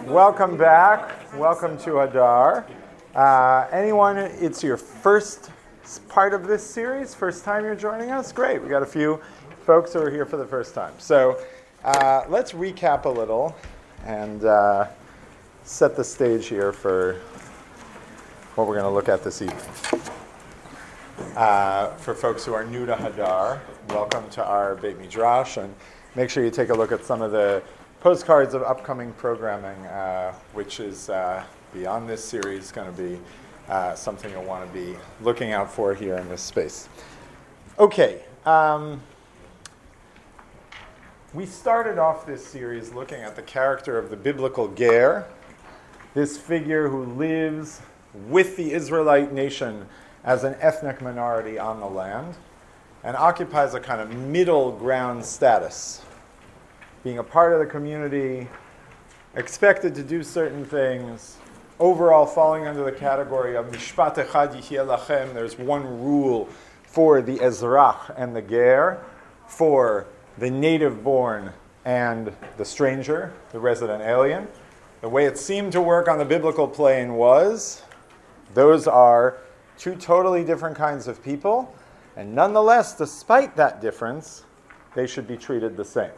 Welcome back. Welcome to Hadar. Anyone, it's your first part of this series? First time you're joining us? Great. We got a few folks who are here for the first time. So let's recap a little and set the stage here for what we're going to look at this evening. For folks who are new to Hadar, welcome to our Beit Midrash, and make sure you take a look at some of the postcards of upcoming programming, which is beyond this series going to be something you'll want to be looking out for here in this space. Okay. We started off this series looking at the character of the biblical Ger, this figure who lives with the Israelite nation as an ethnic minority on the land and occupies a kind of middle ground status, being a part of the community, expected to do certain things, overall falling under the category of Mishpat Echad Yihyeh Lachem. There's one rule for the Ezrach and the Ger, for the native-born and the stranger, the resident alien. The way it seemed to work on the biblical plane was, those are two totally different kinds of people, and nonetheless, despite that difference, they should be treated the same.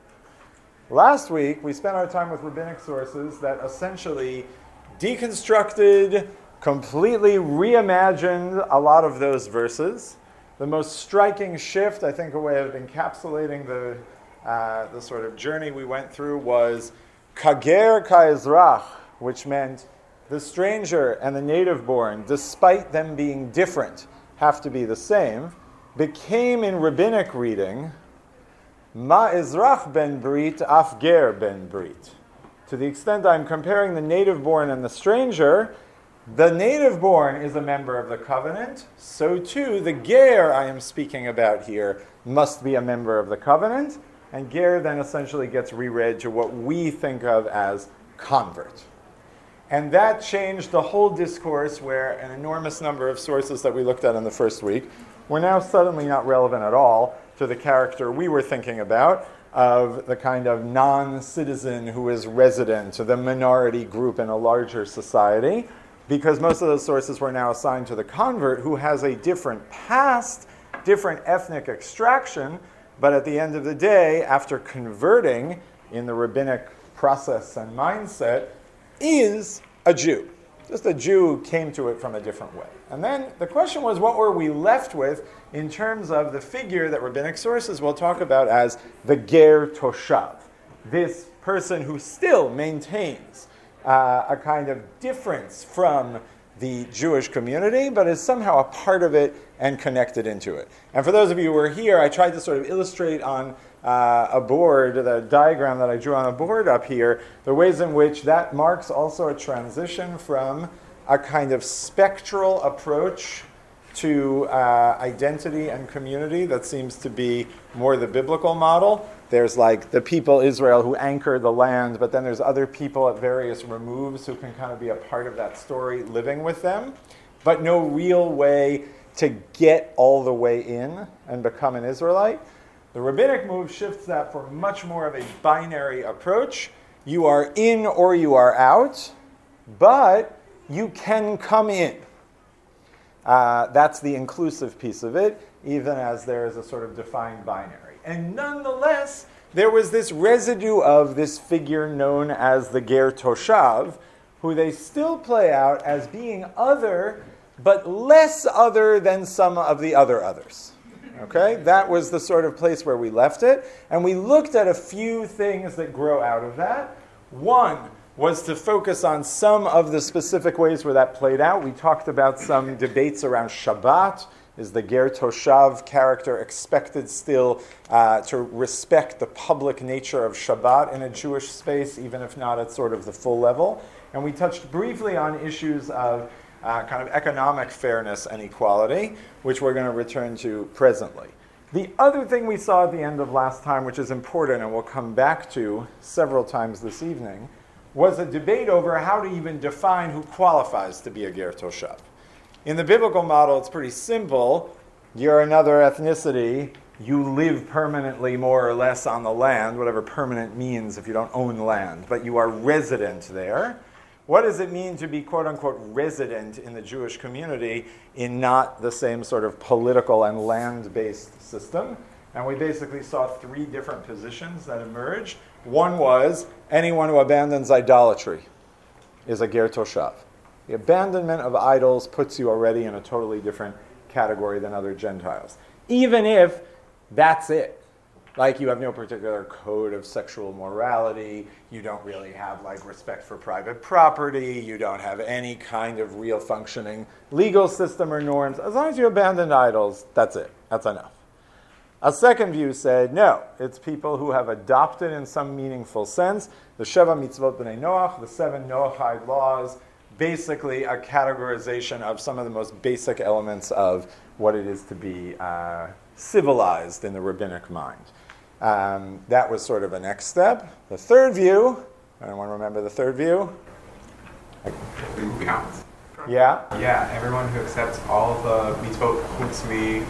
Last week, we spent our time with rabbinic sources that essentially deconstructed, completely reimagined a lot of those verses. The most striking shift, I think a way of encapsulating the sort of journey we went through, was Kager Ka'ezrach, which meant the stranger and the native-born, despite them being different, have to be the same, became in rabbinic reading Ma Ezrach ben Brit, Af Ger ben Brit. To the extent I'm comparing the native-born and the stranger, the native-born is a member of the covenant, so too the Ger I am speaking about here must be a member of the covenant, and Ger then essentially gets reread to what we think of as convert. And that changed the whole discourse, where an enormous number of sources that we looked at in the first week were now suddenly not relevant at all to the character we were thinking about of the kind of non-citizen who is resident, the minority group in a larger society, because most of those sources were now assigned to the convert, who has a different past, different ethnic extraction, but at the end of the day, after converting in the rabbinic process and mindset, is a Jew. Just a Jew who came to it from a different way. And then the question was, what were we left with in terms of the figure that rabbinic sources will talk about as the Ger Toshav, this person who still maintains a kind of difference from the Jewish community, but is somehow a part of it and connected into it. And for those of you who are here, I tried to sort of illustrate on a board, the diagram that I drew on a board up here, the ways in which that marks also a transition from a kind of spectral approach to identity and community that seems to be more the biblical model. There's like the people Israel who anchor the land, but then there's other people at various removes who can kind of be a part of that story living with them, but no real way to get all the way in and become an Israelite. The rabbinic move shifts that for much more of a binary approach. You are in or you are out, but you can come in. That's the inclusive piece of it, even as there is a sort of defined binary. And nonetheless, there was this residue of this figure known as the Ger Toshav, who they still play out as being other, but less other than some of the other others. Okay, that was the sort of place where we left it. And we looked at a few things that grow out of that. One was to focus on some of the specific ways where that played out. We talked about some debates around Shabbat. Is the Ger Toshav character expected still to respect the public nature of Shabbat in a Jewish space, even if not at sort of the full level? And we touched briefly on issues of kind of economic fairness and equality, which we're going to return to presently. The other thing we saw at the end of last time, which is important and we'll come back to several times this evening, was a debate over how to even define who qualifies to be a Ger Toshav. In the biblical model, it's pretty simple. You're another ethnicity. you live permanently more or less on the land, whatever permanent means if you don't own land, but you are resident there. What does it mean to be quote-unquote resident in the Jewish community in not the same sort of political and land-based system? And we basically saw three different positions that emerged. One was anyone who abandons idolatry is a ger toshav. The abandonment of idols puts you already in a totally different category than other Gentiles. Even if that's it. Like you have no particular code of sexual morality, you don't really have like respect for private property, you don't have any kind of real functioning legal system or norms. As long as you abandon idols, that's it. That's enough. A second view said, no, it's people who have adopted in some meaningful sense the Sheva Mitzvot B'nai Noach, the 7 Noachide laws, basically a categorization of some of the most basic elements of what it is to be civilized in the rabbinic mind. That was sort of a next step. The third view, anyone remember the third view? Yeah? Yeah, everyone who accepts all of the mitzvot chutz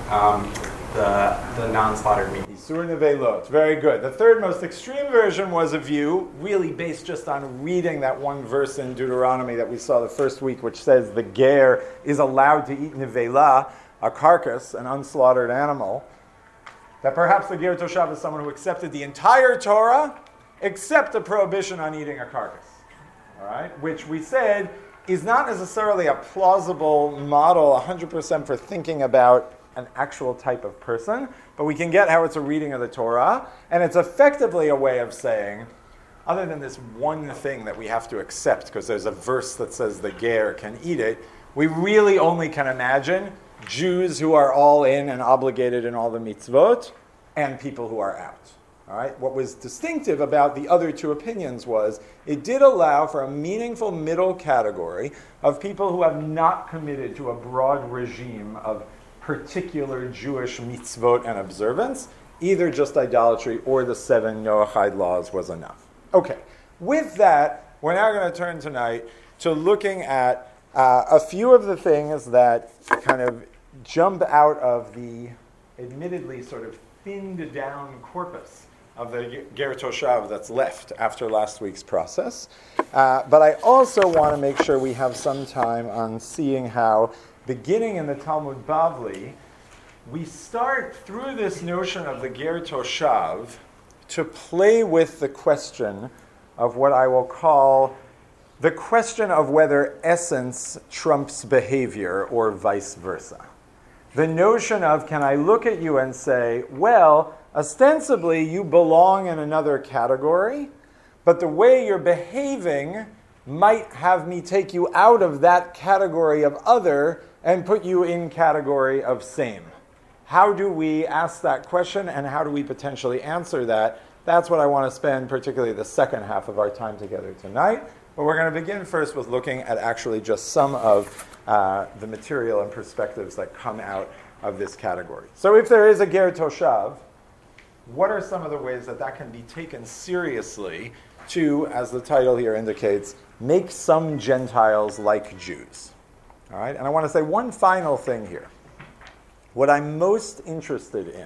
the non-slaughtered meat. Isur nevelot. Very good. The third most extreme version was a view really based just on reading that one verse in Deuteronomy that we saw the first week, which says the ger is allowed to eat nevela, a carcass, an unslaughtered animal. That perhaps the ger toshav is someone who accepted the entire Torah except the prohibition on eating a carcass. All right? Which we said is not necessarily a plausible model 100% for thinking about an actual type of person, but we can get how it's a reading of the Torah, and it's effectively a way of saying, other than this one thing that we have to accept, because there's a verse that says the ger can eat it, we really only can imagine Jews who are all in and obligated in all the mitzvot, and people who are out. All right? What was distinctive about the other two opinions was it did allow for a meaningful middle category of people who have not committed to a broad regime of particular Jewish mitzvot and observance. Either just idolatry or the 7 Noachide laws was enough. Okay, with that, we're now going to turn tonight to looking at a few of the things that kind of jump out of the admittedly sort of thinned down corpus of the ger toshav that's left after last week's process. But I also want to make sure we have some time on seeing how, beginning in the Talmud Bavli, we start through this notion of the ger toshav to play with the question of what I will call the question of whether essence trumps behavior or vice versa. The notion of, can I look at you and say, well, ostensibly you belong in another category, but the way you're behaving might have me take you out of that category of other and put you in category of same. How do we ask that question, and how do we potentially answer that? That's what I want to spend particularly the second half of our time together tonight. But we're going to begin first with looking at actually just some of the material and perspectives that come out of this category. So if there is a ger toshav, what are some of the ways that that can be taken seriously to, as the title here indicates, make some Gentiles like Jews? All right, and I want to say one final thing here. What I'm most interested in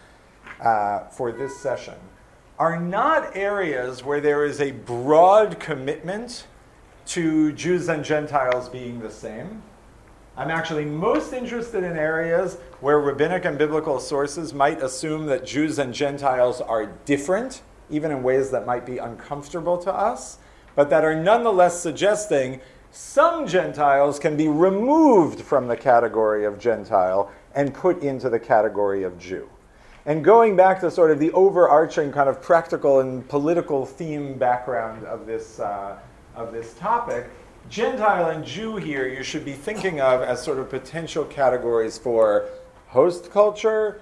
for this session are not areas where there is a broad commitment to Jews and Gentiles being the same. I'm actually most interested in areas where rabbinic and biblical sources might assume that Jews and Gentiles are different, even in ways that might be uncomfortable to us, but that are nonetheless suggesting some Gentiles can be removed from the category of Gentile and put into the category of Jew. And going back to sort of the overarching kind of practical and political theme background of this topic, Gentile and Jew here you should be thinking of as sort of potential categories for host culture,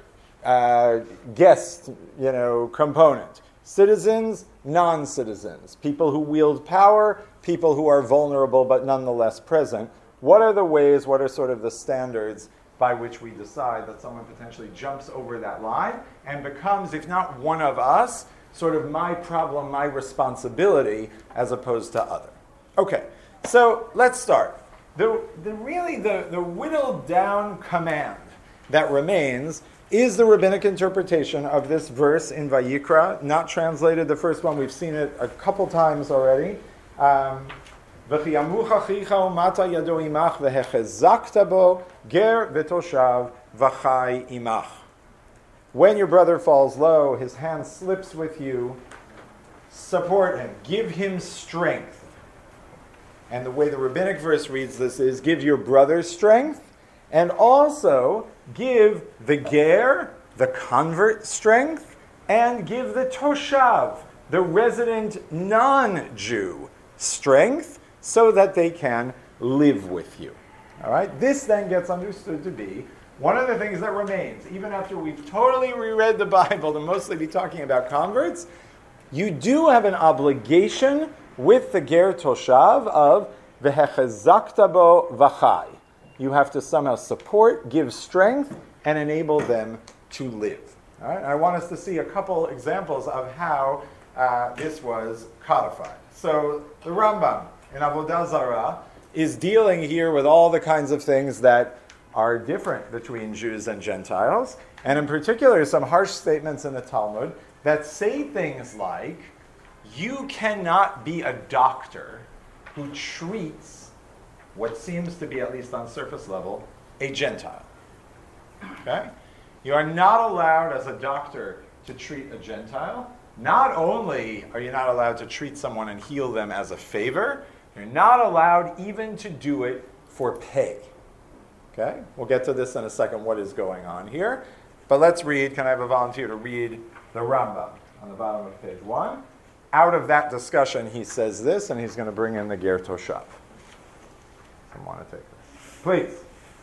guest, component, citizens, non-citizens, people who wield power, people who are vulnerable but nonetheless present. What are the ways, what are sort of the standards by which we decide that someone potentially jumps over that line and becomes, if not one of us, sort of my problem, my responsibility, as opposed to other. Okay, so let's start. The whittled down command that remains is the rabbinic interpretation of this verse in Vayikra, not translated the first one. We've seen it a couple times already. V'chiyamuch achicha umata yado imach v'hechezakta bo ger v'toshav v'chai imach. When your brother falls low, his hand slips with you, support him, give him strength. And the way the rabbinic verse reads this is, give your brother strength, and also give the ger, the convert, strength, and give the toshav, the resident non-Jew, strength, so that they can live with you. All right? This then gets understood to be one of the things that remains, even after we've totally reread the Bible to mostly be talking about converts. You do have an obligation with the ger toshav of v'hechezakta bo v'chai. You have to somehow support, give strength, and enable them to live. All right? I want us to see a couple examples of how this was codified. So the Rambam in Avodah Zarah is dealing here with all the kinds of things that are different between Jews and Gentiles, and in particular some harsh statements in the Talmud that say things like, you cannot be a doctor who treats what seems to be, at least on surface level, a Gentile. Okay? You are not allowed as a doctor to treat a Gentile. Not only are you not allowed to treat someone and heal them as a favor, you're not allowed even to do it for pay. Okay? We'll get to this in a second, what is going on here. But let's read, can I have a volunteer to read the Rambam on the bottom of page 1? Out of that discussion, he says this, and he's going to bring in the ger toshav. I want to take this. Please.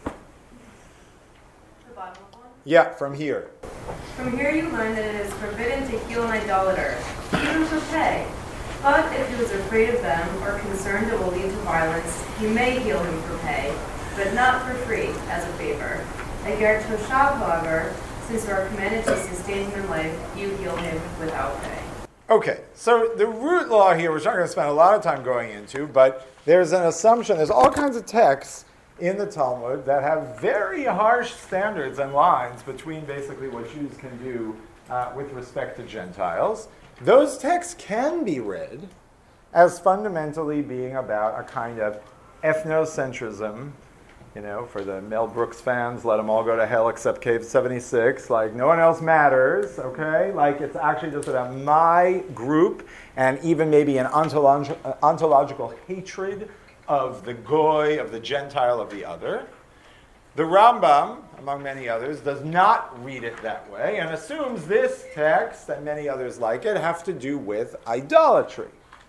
The bottom of 1? Yeah, from here. From here you learn that it is forbidden to heal an idolater, even for pay. But if he was afraid of them or concerned it will lead to violence, he may heal him for pay, but not for free, as a favor. A ger toshav, however, since you are commanded to sustain him in life, you heal him without pay. Okay, so the root law here, which I'm not going to spend a lot of time going into, but there's an assumption, there's all kinds of texts in the Talmud that have very harsh standards and lines between basically what Jews can do with respect to Gentiles. Those texts can be read as fundamentally being about a kind of ethnocentrism. You know, for the Mel Brooks fans, let them all go to hell except Cave 76. Like, no one else matters, okay? Like, it's actually just about my group and even maybe an ontological hatred of the goy, of the Gentile, of the other. The Rambam, among many others, does not read it that way and assumes this text and many others like it have to do with idolatry.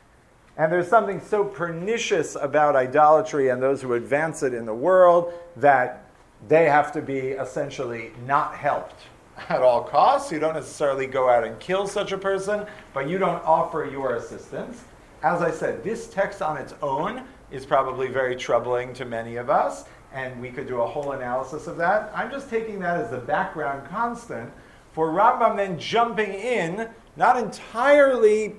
And there's something so pernicious about idolatry and those who advance it in the world that they have to be essentially not helped at all costs. You don't necessarily go out and kill such a person, but you don't offer your assistance. As I said, this text on its own is probably very troubling to many of us, and we could do a whole analysis of that. I'm just taking that as the background constant for Rambam then jumping in, not entirely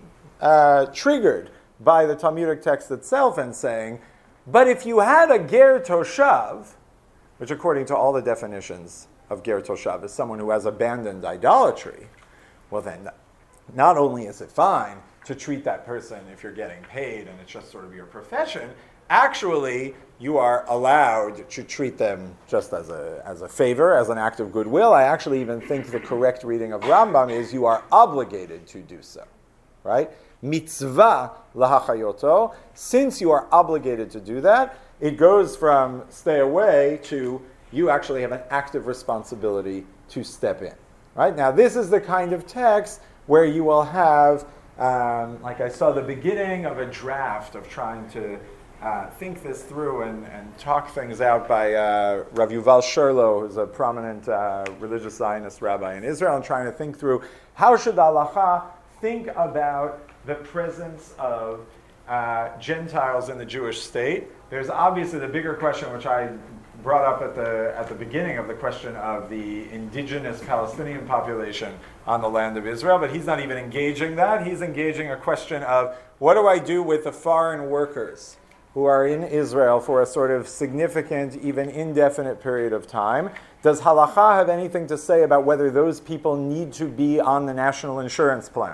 triggered by the Talmudic text itself and saying, but if you had a ger toshav, which according to all the definitions of ger toshav is someone who has abandoned idolatry, well then, not only is it fine to treat that person if you're getting paid and it's just sort of your profession, actually you are allowed to treat them just as a favor, as an act of goodwill. I actually even think the correct reading of Rambam is you are obligated to do so, right? Mitzvah lahachayoto. Since you are obligated to do that, it goes from stay away to you actually have an active responsibility to step in. Right? Now, this is the kind of text where you will have, like I saw the beginning of a draft of trying to think this through and talk things out by Rav Yuval Sherlow, who's a prominent religious Zionist rabbi in Israel, and trying to think through how should the halacha think about the presence of Gentiles in the Jewish state. There's obviously the bigger question, which I brought up at the beginning of the question of the indigenous Palestinian population on the land of Israel, but he's not even engaging that. He's engaging a question of what do I do with the foreign workers who are in Israel for a sort of significant, even indefinite period of time. Does halacha have anything to say about whether those people need to be on the national insurance plan?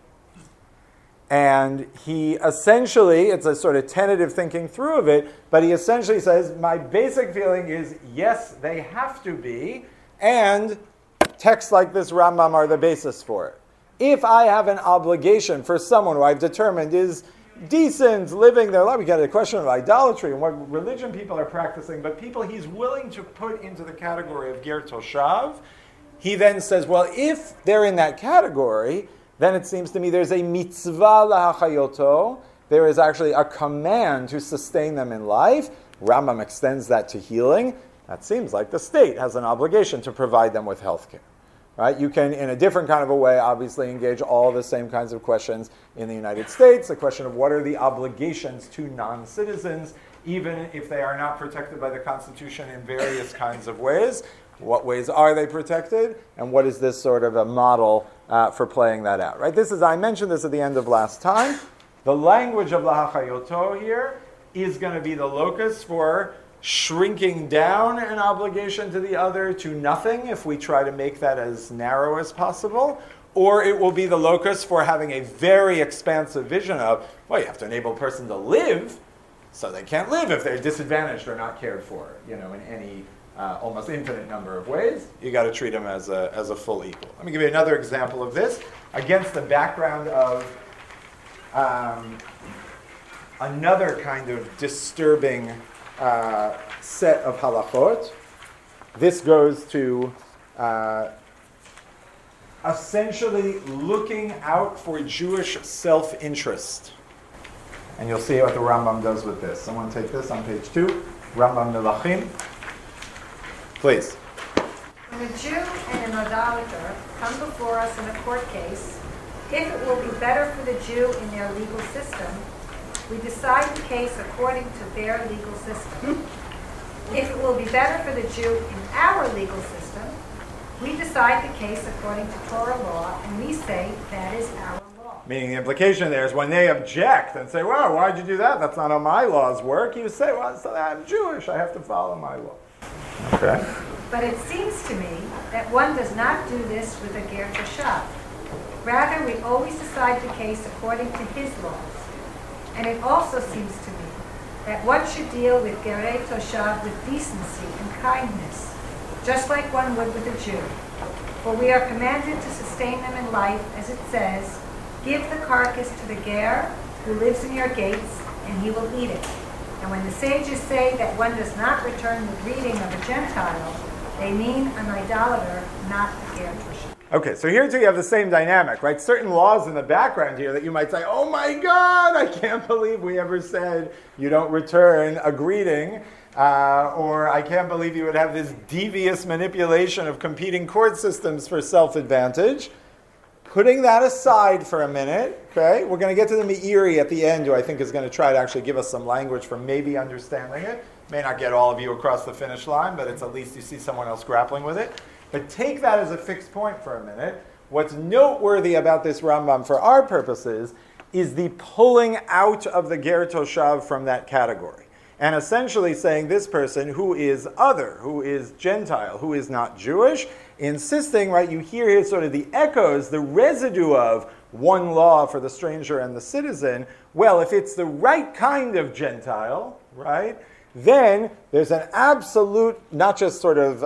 And he essentially, it's a sort of tentative thinking through of it, but he essentially says, my basic feeling is, yes, they have to be, and texts like this Rambam are the basis for it. If I have an obligation for someone who I've determined is decent, living their life, we got a question of idolatry and what religion people are practicing, but people he's willing to put into the category of Ger Toshav, he then says, well, if they're in that category, then it seems to me there's a mitzvah lahachayoto, there is actually a command to sustain them in life. Rambam extends that to healing. That seems like the state has an obligation to provide them with health care. Right? You can, in a different kind of a way, obviously engage all the same kinds of questions in the United States. The question of what are the obligations to non-citizens, even if they are not protected by the Constitution in various kinds of ways. What ways are they protected? And what is this sort of a model for playing that out? Right? This is, I mentioned this at the end of last time. The language of lahachayoto here is going to be the locus for shrinking down an obligation to the other to nothing, if we try to make that as narrow as possible, or it will be the locus for having a very expansive vision of, well, you have to enable a person to live, so they can't live if they're disadvantaged or not cared for, in any almost infinite number of ways. You got to treat them as a full equal. Let me give you another example of this against the background of another kind of disturbing set of halachot. This goes to essentially looking out for Jewish self-interest. And you'll see what the Rambam does with this. Someone take this on page 2, Rambam Melachim. Please. When a Jew and an idolater come before us in a court case, if it will be better for the Jew in their legal system, we decide the case according to their legal system. If it will be better for the Jew in our legal system, we decide the case according to Torah law, and we say that is our law. Meaning the implication there is when they object and say, well, why'd you do that? That's not how my laws work. You say, well, so I'm Jewish. I have to follow my law. Okay. But it seems to me that one does not do this with a Ger Toshav. Rather, we always decide the case according to his laws. And it also seems to me that one should deal with Gerei Toshav with decency and kindness, just like one would with a Jew. For we are commanded to sustain them in life, as it says, give the carcass to the ger who lives in your gates, and he will eat it. And when the sages say that one does not return the greeting of a Gentile, they mean an idolater, not a Ger Toshav. Okay, so here too you have the same dynamic, right? Certain laws in the background here that you might say, oh my God, I can't believe we ever said you don't return a greeting, or I can't believe you would have this devious manipulation of competing court systems for self-advantage. Putting that aside for a minute, okay, we're going to get to the Meiri at the end, who I think is going to try to actually give us some language for maybe understanding it. May not get all of you across the finish line, but it's at least you see someone else grappling with it. But take that as a fixed point for a minute. What's noteworthy about this Rambam for our purposes is the pulling out of the Ger Toshav from that category. And essentially saying this person who is other, who is Gentile, who is not Jewish, insisting, right, you hear here sort of the echoes, the residue of one law for the stranger and the citizen. Well, if it's the right kind of Gentile, right, then there's an absolute, not just sort of,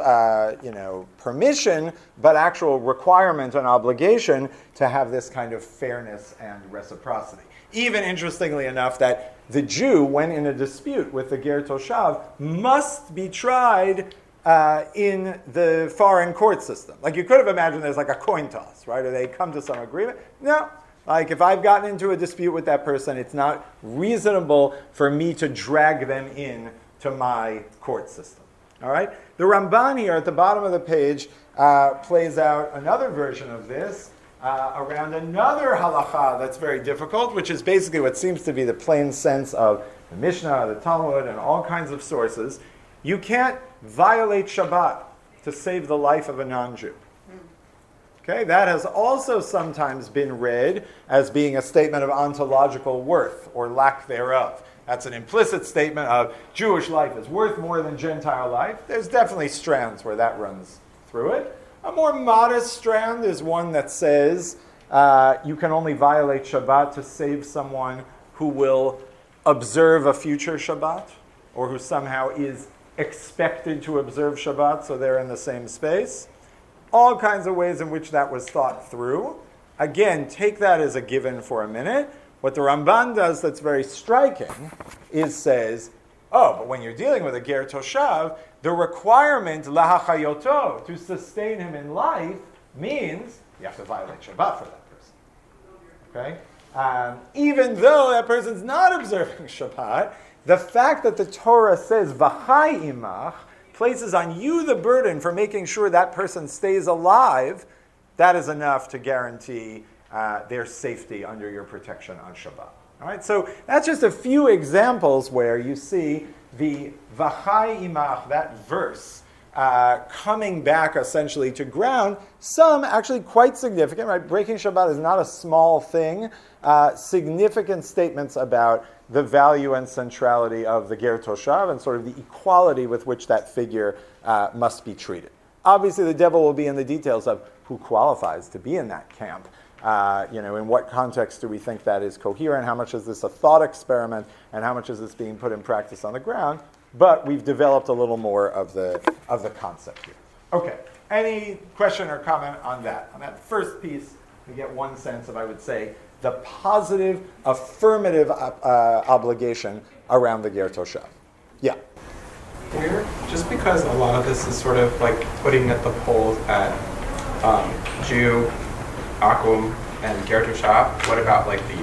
permission, but actual requirement and obligation to have this kind of fairness and reciprocity. Even interestingly enough, that the Jew, when in a dispute with the Ger Toshav, must be tried in the foreign court system. Like you could have imagined there's like a coin toss, right? Or they come to some agreement. No. Like if I've gotten into a dispute with that person, it's not reasonable for me to drag them in to my court system. All right? The Ramban here at the bottom of the page plays out another version of this around another halacha that's very difficult, which is basically what seems to be the plain sense of the Mishnah, the Talmud, and all kinds of sources. You can't violate Shabbat to save the life of a non-Jew. Okay, that has also sometimes been read as being a statement of ontological worth or lack thereof. That's an implicit statement of Jewish life is worth more than Gentile life. There's definitely strands where that runs through it. A more modest strand is one that says you can only violate Shabbat to save someone who will observe a future Shabbat, or who somehow is expected to observe Shabbat, so they're in the same space. All kinds of ways in which that was thought through. Again, take that as a given for a minute. What the Ramban does that's very striking is says, oh, but when you're dealing with a ger toshav, the requirement lahachayoto, to sustain him in life, means you have to violate Shabbat for that person. Okay? Even though that person's not observing Shabbat, the fact that the Torah says v'chai imach places on you the burden for making sure that person stays alive, that is enough to guarantee their safety under your protection on Shabbat. All right, so that's just a few examples where you see the v'chai imach, that verse, coming back essentially to ground. Some actually quite significant, right? Breaking Shabbat is not a small thing. Significant statements about the value and centrality of the ger toshav and sort of the equality with which that figure must be treated. Obviously, the devil will be in the details of who qualifies to be in that camp. In what context do we think that is coherent? How much is this a thought experiment, and how much is this being put in practice on the ground? But we've developed a little more of the concept here. Okay. Any question or comment on that? On that first piece, we get one sense of, I would say, the positive, affirmative obligation around the ger toshav. Yeah. Just because a lot of this is sort of like putting at the poles at Jew, Akum, and ger toshav, what about like the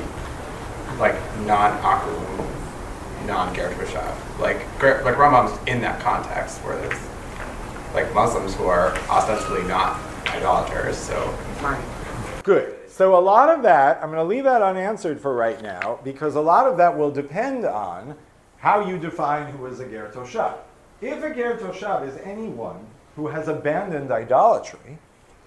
non-Akum, non-ger toshav? Like Rambam's in that context where there's like Muslims who are ostensibly not idolaters, so. Good. So a lot of that, I'm going to leave that unanswered for right now, because a lot of that will depend on how you define who is a ger toshav. If a ger toshav is anyone who has abandoned idolatry,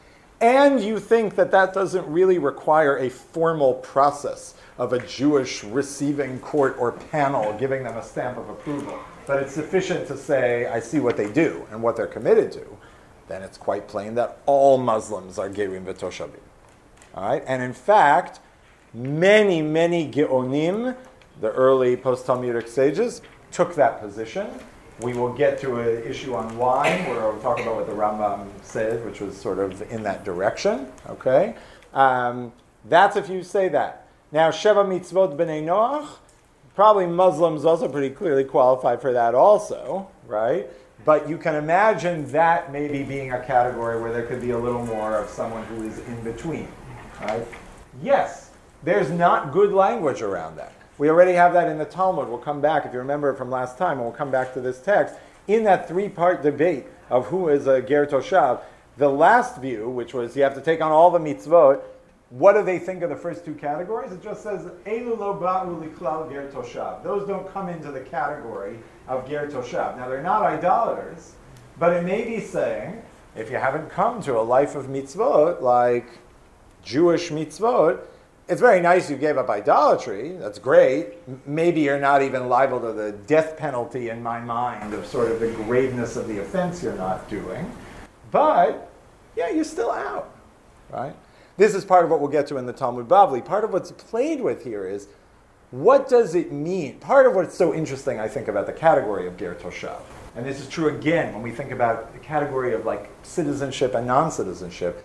and you think that that doesn't really require a formal process of a Jewish receiving court or panel giving them a stamp of approval, but it's sufficient to say, I see what they do and what they're committed to, then it's quite plain that all Muslims are gerim v'toshavim. All right? And in fact, many, many geonim, the early post-Talmudic sages, took that position. We will get to an issue on wine, where we'll talk about what the Rambam said, which was sort of in that direction. Okay? That's if you say that. Now, Sheva Mitzvot B'nai Noach, probably Muslims also pretty clearly qualify for that also, right? But you can imagine that maybe being a category where there could be a little more of someone who is in between, right? Yes, there's not good language around that. We already have that in the Talmud. We'll come back, if you remember it from last time, and we'll come back to this text. In that three-part debate of who is a ger toshav, the last view, which was you have to take on all the mitzvot, what do they think of the first two categories? It just says, Elu lo ba'u liklal ger toshav. Those don't come into the category of ger toshav. Now, they're not idolaters, but it may be saying, if you haven't come to a life of mitzvot, like Jewish mitzvot, it's very nice you gave up idolatry. That's great. Maybe you're not even liable to the death penalty in my mind of sort of the graveness of the offense you're not doing. But, yeah, you're still out, right? This is part of what we'll get to in the Talmud Bavli. Part of what's played with here is, what does it mean? Part of what's so interesting, I think, about the category of ger toshav, and this is true again when we think about the category of like citizenship and non-citizenship.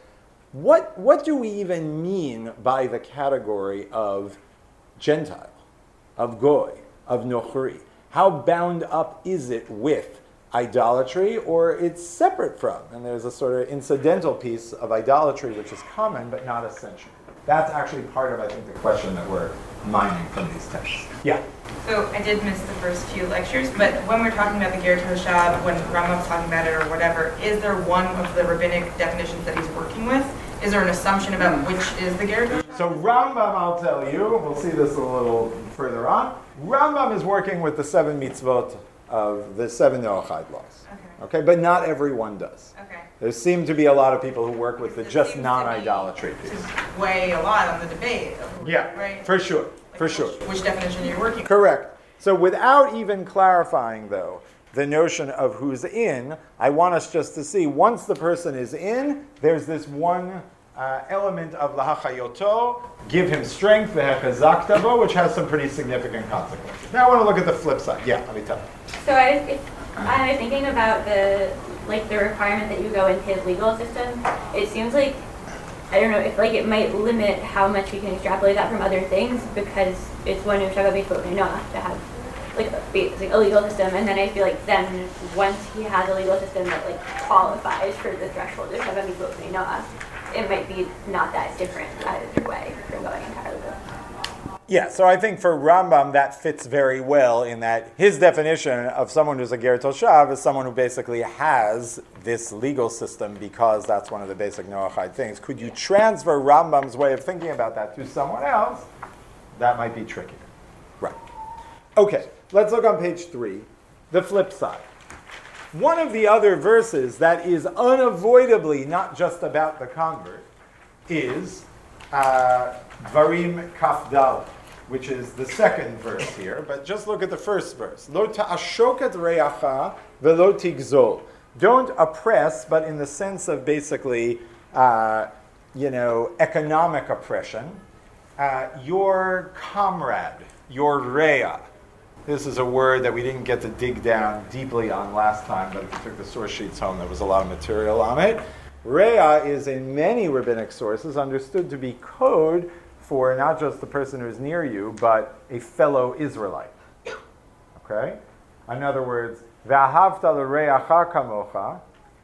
What do we even mean by the category of Gentile, of Goy, of Nochri? How bound up is it with idolatry, or it's separate from? And there's a sort of incidental piece of idolatry which is common but not essential. That's actually part of, I think, the question that we're mining from these texts. Yeah? So I did miss the first few lectures, but when we're talking about the ger toshav, when Rambam's talking about it or whatever, is there one of the rabbinic definitions that he's working with? Is there an assumption about which is the ger toshav? So Rambam, I'll tell you, we'll see this a little further on. Rambam is working with the 7 mitzvot of the 7 Noachide laws. Okay, but not everyone does. Okay. There seem to be a lot of people who work with the just non-idolatry piece. To weigh a lot on the debate. Yeah, right? for sure, for sure. Which definition you're working with? Correct. So without even clarifying, though, the notion of who's in, I want us just to see, once the person is in, there's this one element of lahachayoto, give him strength, v'hechazaktabo, which has some pretty significant consequences. Now I want to look at the flip side. Yeah, Avita. So I was thinking about the requirement that you go into his legal system. It seems like, I don't know, if it might limit how much we can extrapolate that from other things, because it's one of Shava enough to have a legal system, and then I feel like then once he has a legal system that qualifies for the threshold of Shava enough, it might be not that different either way from going entirely with. Yeah, so I think for Rambam that fits very well in that his definition of someone who's a ger toshav is someone who basically has this legal system because that's one of the basic Noachide things. Could you transfer Rambam's way of thinking about that to someone else? That might be tricky. Right. Okay, let's look on page 3, the flip side. One of the other verses that is unavoidably not just about the convert is Dvarim Kaf, which is the second verse here. But just look at the first verse. Lo ta'ashoket re'acha velo tigzol. Don't oppress, but in the sense of basically, economic oppression, your comrade, your rea. This is a word that we didn't get to dig down deeply on last time, but if you took the source sheets home, there was a lot of material on it. Rea is in many rabbinic sources understood to be code for not just the person who's near you, but a fellow Israelite. Okay? In other words, V'ahavta l'reacha kamocha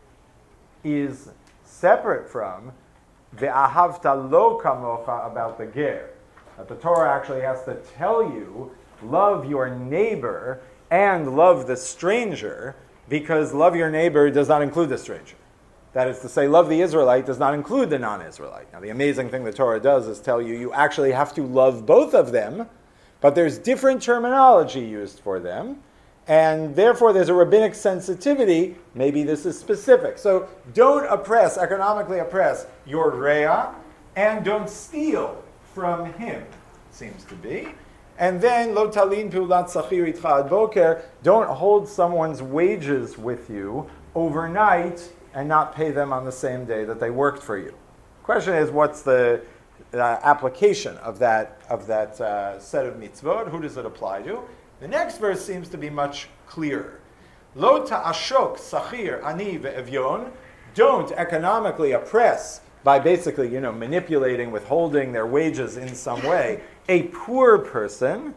is separate from V'ahavta lo kamocha about the ger. That the Torah actually has to tell you, love your neighbor and love the stranger, because love your neighbor does not include the stranger. That is to say, love the Israelite does not include the non-Israelite. Now, the amazing thing the Torah does is tell you, you actually have to love both of them, but there's different terminology used for them, and therefore there's a rabbinic sensitivity. Maybe this is specific. So don't oppress, economically oppress your rea, and don't steal from him, seems to be. And then, lo talin piulat sachir itcha ad boker, don't hold someone's wages with you overnight and not pay them on the same day that they worked for you. Question is, what's the application of that set of mitzvot? Who does it apply to? The next verse seems to be much clearer. Lo ta'ashok sachir ani ve'evyon, don't economically oppress by basically, manipulating, withholding their wages in some way, a poor person,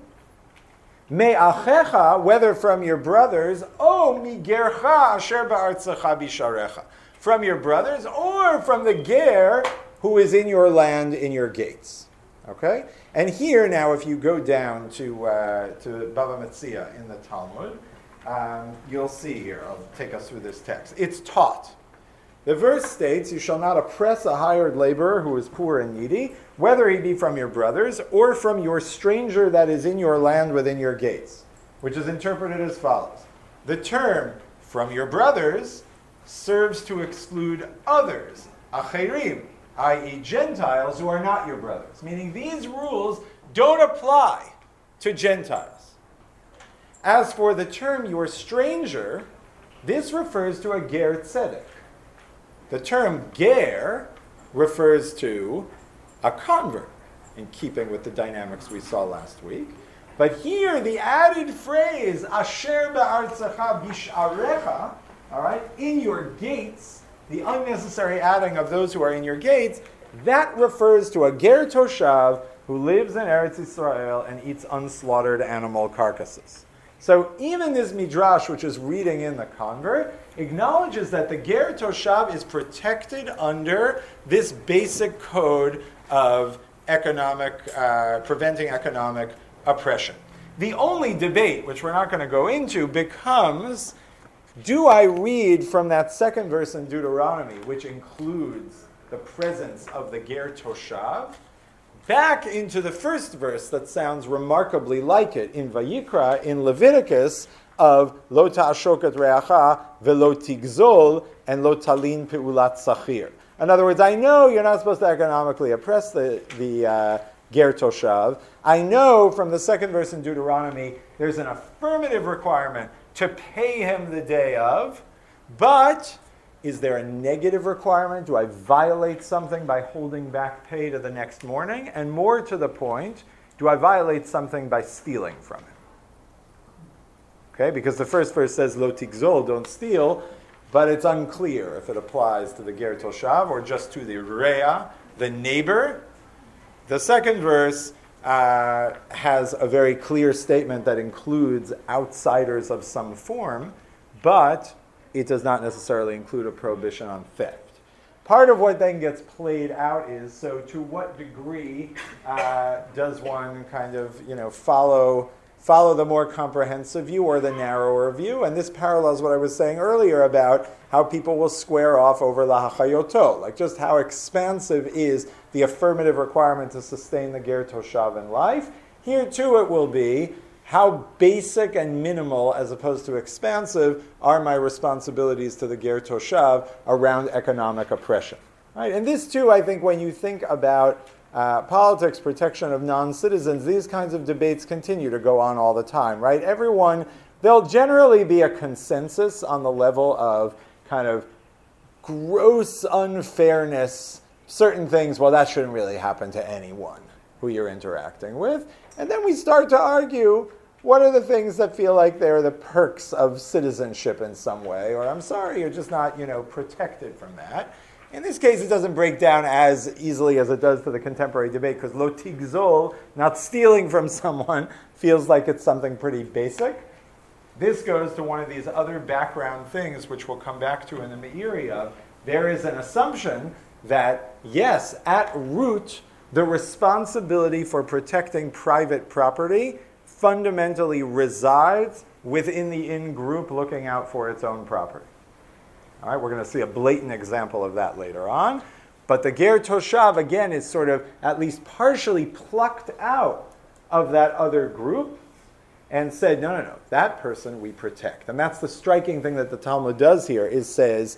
me'achecha, whether from your brothers, o migercha asher ba'artzecha bisharecha, from your brothers, or from the ger who is in your land, in your gates. Okay? And here now, if you go down to Bava Metzia in the Talmud, you'll see here, I'll take us through this text. It's taught. The verse states, you shall not oppress a hired laborer who is poor and needy, whether he be from your brothers or from your stranger that is in your land within your gates, which is interpreted as follows. The term, from your brothers, serves to exclude others, acherim, i.e. Gentiles who are not your brothers, meaning these rules don't apply to Gentiles. As for the term your stranger, this refers to a ger tzedek. The term ger refers to a convert, in keeping with the dynamics we saw last week. But here, the added phrase, asher ba'artzecha bisharecha, all right, in your gates, the unnecessary adding of those who are in your gates, that refers to a ger toshav who lives in Eretz Yisrael and eats unslaughtered animal carcasses. So even this midrash, which is reading in the convert, acknowledges that the ger toshav is protected under this basic code of preventing economic oppression. The only debate, which we're not going to go into, becomes, do I read from that second verse in Deuteronomy, which includes the presence of the ger toshav, back into the first verse that sounds remarkably like it in Vayikra, in Leviticus, of lo ta'ashoket re'acha velo tigzol and lo talin peulat sachir. In other words, I know you're not supposed to economically oppress the ger toshav. I know from the second verse in Deuteronomy, there's an affirmative requirement to pay him the day of, but is there a negative requirement? Do I violate something by holding back pay to the next morning? And more to the point, do I violate something by stealing from him? Okay, because the first verse says, lo tigzol, don't steal, but it's unclear if it applies to the ger toshav or just to the rea, the neighbor. The second verse has a very clear statement that includes outsiders of some form, but it does not necessarily include a prohibition on theft. Part of what then gets played out is, so to what degree does one kind of, follow the more comprehensive view or the narrower view? And this parallels what I was saying earlier about how people will square off over la hachayoto, like just how expansive is the affirmative requirement to sustain the ger toshav in life. Here too it will be, how basic and minimal, as opposed to expansive, are my responsibilities to the ger toshav around economic oppression? Right? And this too, I think, when you think about politics, protection of non-citizens, these kinds of debates continue to go on all the time, right? There'll generally be a consensus on the level of kind of gross unfairness, certain things, well, that shouldn't really happen to anyone who you're interacting with. And then we start to argue, what are the things that feel like they're the perks of citizenship in some way? Or, I'm sorry, you're just not, protected from that. In this case, it doesn't break down as easily as it does to the contemporary debate, because lo tigzol, not stealing from someone, feels like it's something pretty basic. This goes to one of these other background things, which we'll come back to in the Me'iri. There is an assumption that, yes, at root, the responsibility for protecting private property fundamentally resides within the in-group looking out for its own property. All right, we're going to see a blatant example of that later on. But the ger toshav, again, is sort of at least partially plucked out of that other group and said, no, that person we protect. And that's the striking thing that the Talmud does here, is says,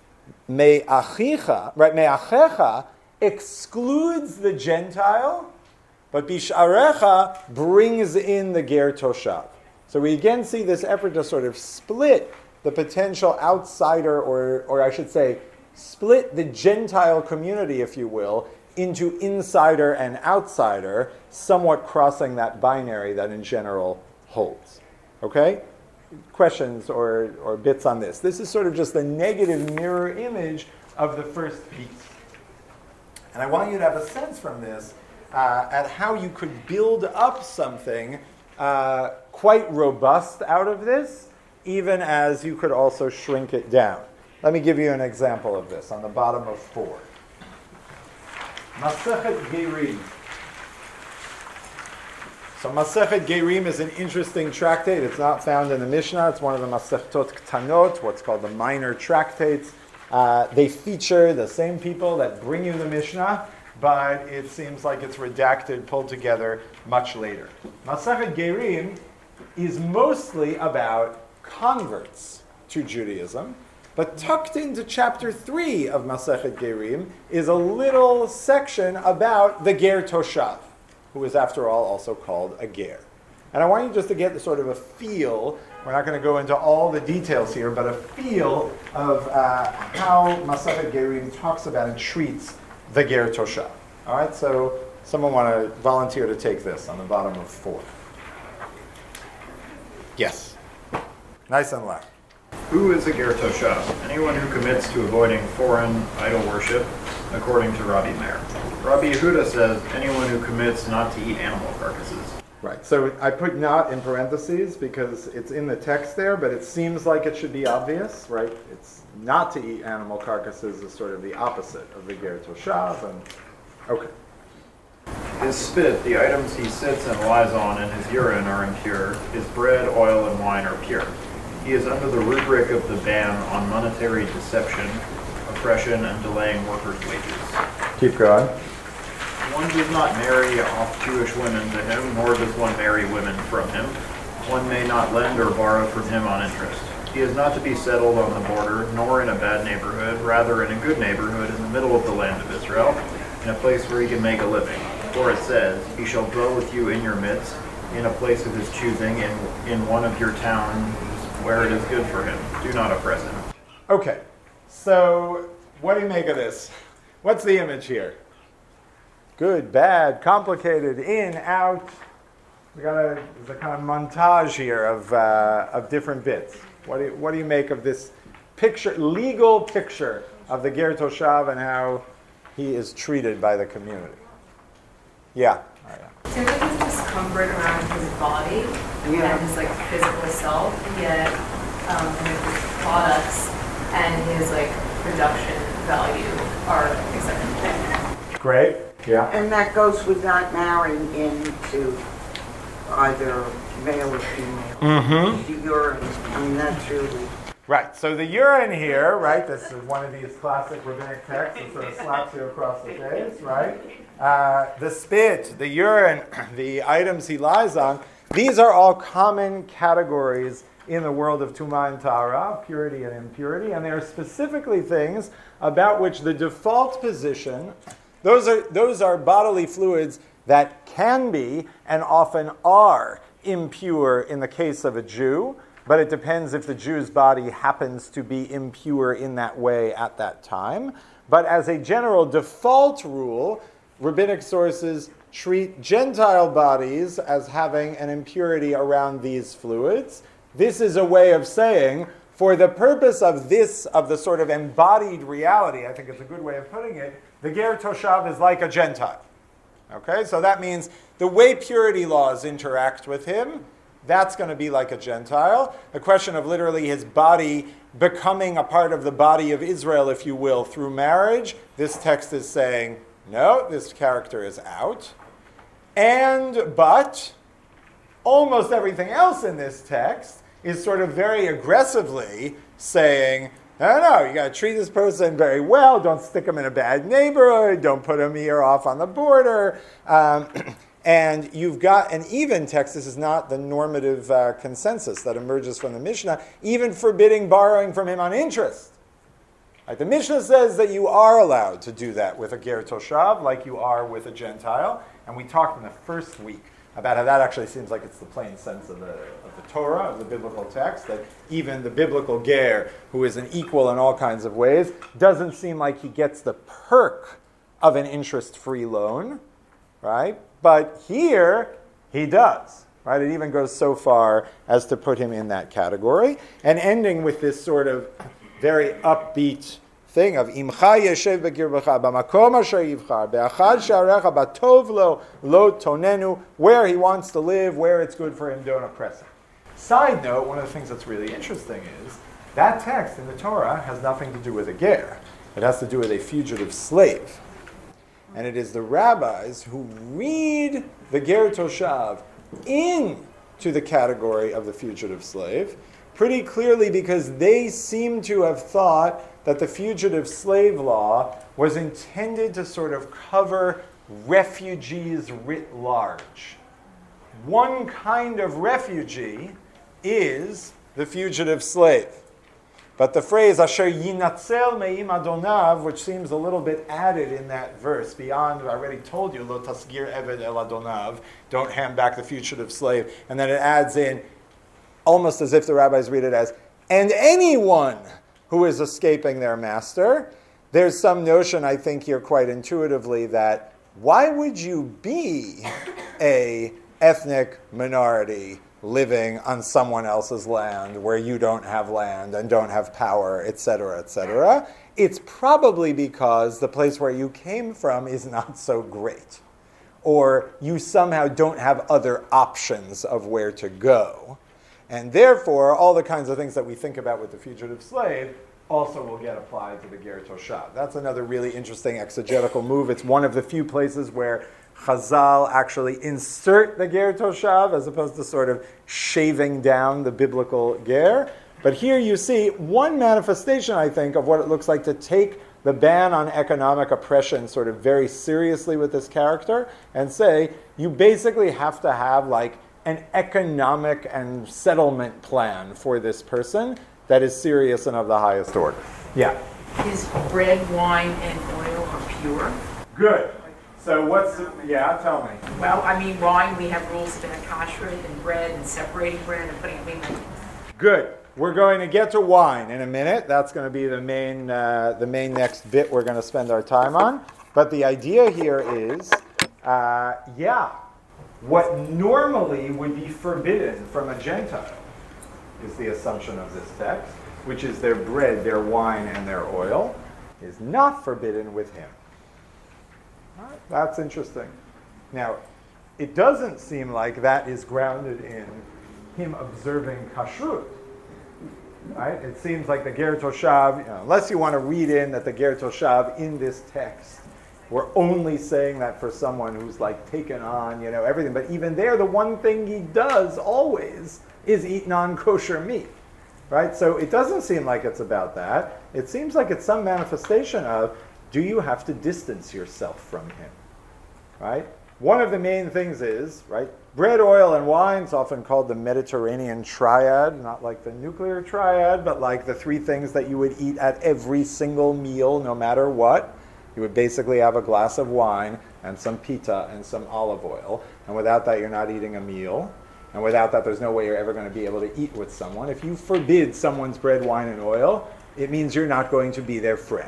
me'achicha, right, me'achecha excludes the Gentile, but bisharecha brings in the ger toshav. So we again see this effort to sort of split the potential outsider, or I should say, split the Gentile community, if you will, into insider and outsider, somewhat crossing that binary that in general holds. Okay? Questions or bits on this? This is sort of just the negative mirror image of the first piece. And I want you to have a sense from this at how you could build up something quite robust out of this, even as you could also shrink it down. Let me give you an example of this on the bottom of 4. Masechet Gerim. So Masechet Gerim is an interesting tractate. It's not found in the Mishnah. It's one of the Masechtot Ktanot, what's called the minor tractates. They feature the same people that bring you the Mishnah, but it seems like it's redacted, pulled together much later. Masechet Gerim is mostly about converts to Judaism, but tucked into chapter 3 of Masechet Gerim is a little section about the ger toshav, who is, after all, also called a ger. And I want you just to get sort of a feel, we're not going to go into all the details here, but a feel of how Masechet Gerim talks about and treats the ger toshav. All right, so someone want to volunteer to take this on the bottom of 4. Yes. Nice and loud. Who is a ger toshav? Anyone who commits to avoiding foreign idol worship, according to Rabbi Meir. Rabbi Yehuda says anyone who commits not to eat animal carcasses. Right, so I put not in parentheses because it's in the text there, but it seems like it should be obvious, right? It's not to eat animal carcasses is sort of the opposite of the ger toshav. And okay. His spit, the items he sits and lies on, and his urine are impure. His bread, oil, and wine are pure. He is under the rubric of the ban on monetary deception, oppression, and delaying workers' wages. Keep going. One does not marry off Jewish women to him, nor does one marry women from him. One may not lend or borrow from him on interest. He is not to be settled on the border, nor in a bad neighborhood, rather in a good neighborhood in the middle of the land of Israel, in a place where he can make a living. For it says, he shall dwell with you in your midst, in a place of his choosing, in one of your towns where it is good for him. Do not oppress him. Okay, so what do you make of this? What's the image here? Good, bad, complicated, in, out. There's a kind of montage here of different bits. What do you make of this picture, legal picture of the Ger Toshav and how he is treated by the community? Yeah. It seems like his discomfort around his body and his like physical self, yet his products and his like production value are accepted. Great. Yeah. And that goes with not marrying into either male or female. Mm-hmm. The urine. I mean, that's really... Right, so the urine here, right, this is one of these classic rabbinic texts that sort of slaps you across the face, right? The spit, the urine, the items he lies on, these are all common categories in the world of Tumah and Tahara, purity and impurity, and they are specifically things about which the default position, those are bodily fluids that can be and often are impure in the case of a Jew, but it depends if the Jew's body happens to be impure in that way at that time. But as a general default rule, rabbinic sources treat Gentile bodies as having an impurity around these fluids. This is a way of saying, for the purpose of this, of the sort of embodied reality, I think it's a good way of putting it, the Ger Toshav is like a Gentile. Okay, so that means the way purity laws interact with him, that's going to be like a Gentile. The question of literally his body becoming a part of the body of Israel, if you will, through marriage, this text is saying, no, this character is out. But almost everything else in this text is sort of very aggressively saying, no, you got to treat this person very well. Don't stick him in a bad neighborhood. Don't put him here off on the border. And you've got an even text. This is not the normative consensus that emerges from the Mishnah, even forbidding borrowing from him on interest. Like the Mishnah says that you are allowed to do that with a Ger Toshav, like you are with a Gentile. And we talked in the first week about how that actually seems like it's the plain sense of the Torah, of the biblical text, that even the biblical Ger, who is an equal in all kinds of ways, doesn't seem like he gets the perk of an interest-free loan, right? But here, he does, right? It even goes so far as to put him in that category. And ending with this sort of very upbeat thing of Imcha yeshev b'kirbecha b'makom asher yivchar be'achad she'arecha b'tov lo tonenu, where he wants to live, where it's good for him, don't oppress him. Side note, one of the things that's really interesting is that text in the Torah has nothing to do with a ger. It has to do with a fugitive slave. And it is the rabbis who read the Ger Toshav into the category of the fugitive slave pretty clearly, because they seem to have thought that the fugitive slave law was intended to sort of cover refugees writ large. One kind of refugee is the fugitive slave. But the phrase, Asher yinatzel me'im adonav, which seems a little bit added in that verse, beyond, I already told you, lo tasgir eved el adonav, don't hand back the fugitive slave, and then it adds in, almost as if the rabbis read it as, and anyone who is escaping their master. There's some notion, I think here quite intuitively, that why would you be a ethnic minority living on someone else's land where you don't have land and don't have power, etc., etc.? It's probably because the place where you came from is not so great, or you somehow don't have other options of where to go. And therefore, all the kinds of things that we think about with the fugitive slave also will get applied to the Ger Toshav. That's another really interesting exegetical move. It's one of the few places where Chazal actually insert the Ger Toshav as opposed to sort of shaving down the biblical Ger. But here you see one manifestation, I think, of what it looks like to take the ban on economic oppression sort of very seriously with this character and say, you basically have to have like an economic and settlement plan for this person that is serious and of the highest order. Yeah? Is bread, wine, and oil are pure? Good. So what's, yeah, tell me. Well, I mean, wine, we have rules about kashrut and bread and separating bread and putting, Good. We're going to get to wine in a minute. That's going to be the main next bit we're going to spend our time on. But the idea here is, what normally would be forbidden from a Gentile is the assumption of this text, which is their bread, their wine, and their oil, is not forbidden with him. All right, that's interesting. Now, it doesn't seem like that is grounded in him observing kashrut. Right? It seems like the Ger Toshav, unless you want to read in that the Ger Toshav in this text, we're only saying that for someone who's like taken on, everything. But even there, the one thing he does always is eat non-kosher meat. Right? So it doesn't seem like it's about that. It seems like it's some manifestation of, do you have to distance yourself from him? Right? One of the main things is, right, bread, oil, and wine is often called the Mediterranean triad, not like the nuclear triad, but like the three things that you would eat at every single meal, no matter what. You would basically have a glass of wine and some pita and some olive oil. And without that, you're not eating a meal. And without that, there's no way you're ever going to be able to eat with someone. If you forbid someone's bread, wine, and oil, it means you're not going to be their friend.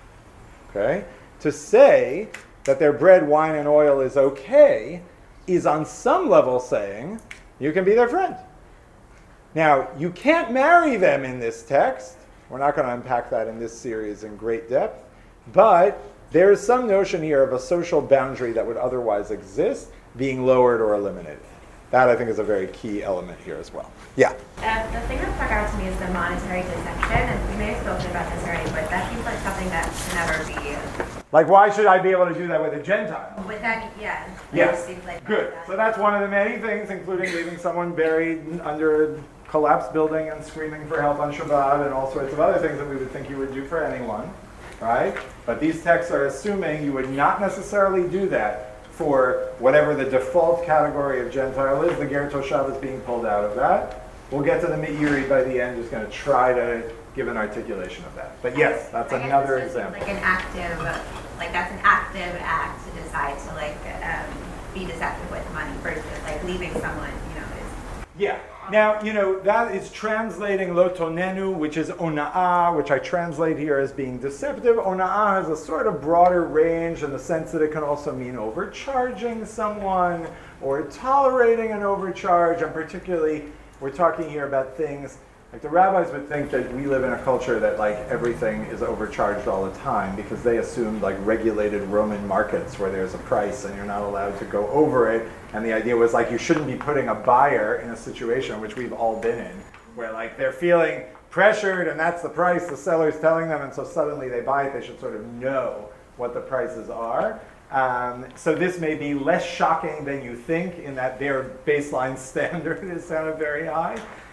Okay? To say that their bread, wine, and oil is okay is on some level saying you can be their friend. Now, you can't marry them in this text. We're not going to unpack that in this series in great depth. But there's some notion here of a social boundary that would otherwise exist being lowered or eliminated. That, I think, is a very key element here as well. Yeah? The thing that stuck out to me is the monetary deception, and we may have spoken about this already, but that seems like something that should never be. Like, why should I be able to do that with a Gentile? With that, yeah. Yes. Seems like Good. So that's one of the many things, including leaving someone buried under a collapsed building and screaming for help on Shabbat and all sorts of other things that we would think you would do for anyone, right? But these texts are assuming you would not necessarily do that for whatever the default category of Gentile is. The Ger Toshav is being pulled out of that. We'll get to the Meiri by the end, who's going to try to give an articulation of that. But yes, that's another example. Like an active, that's an active act to decide to be deceptive with money versus like leaving someone, is. Yeah. Now, that is translating lo tonenu, which is ona'ah, which I translate here as being deceptive. Ona'ah has a sort of broader range in the sense that it can also mean overcharging someone or tolerating an overcharge. And particularly, we're talking here about things, like the rabbis would think that we live in a culture that like everything is overcharged all the time because they assumed like regulated Roman markets where there's a price and you're not allowed to go over it. And the idea was like you shouldn't be putting a buyer in a situation, which we've all been in, where like they're feeling pressured and that's the price the seller's telling them, and so suddenly they buy it. They should sort of know what the prices are. So this may be less shocking than you think in that their baseline standard is kind of very high.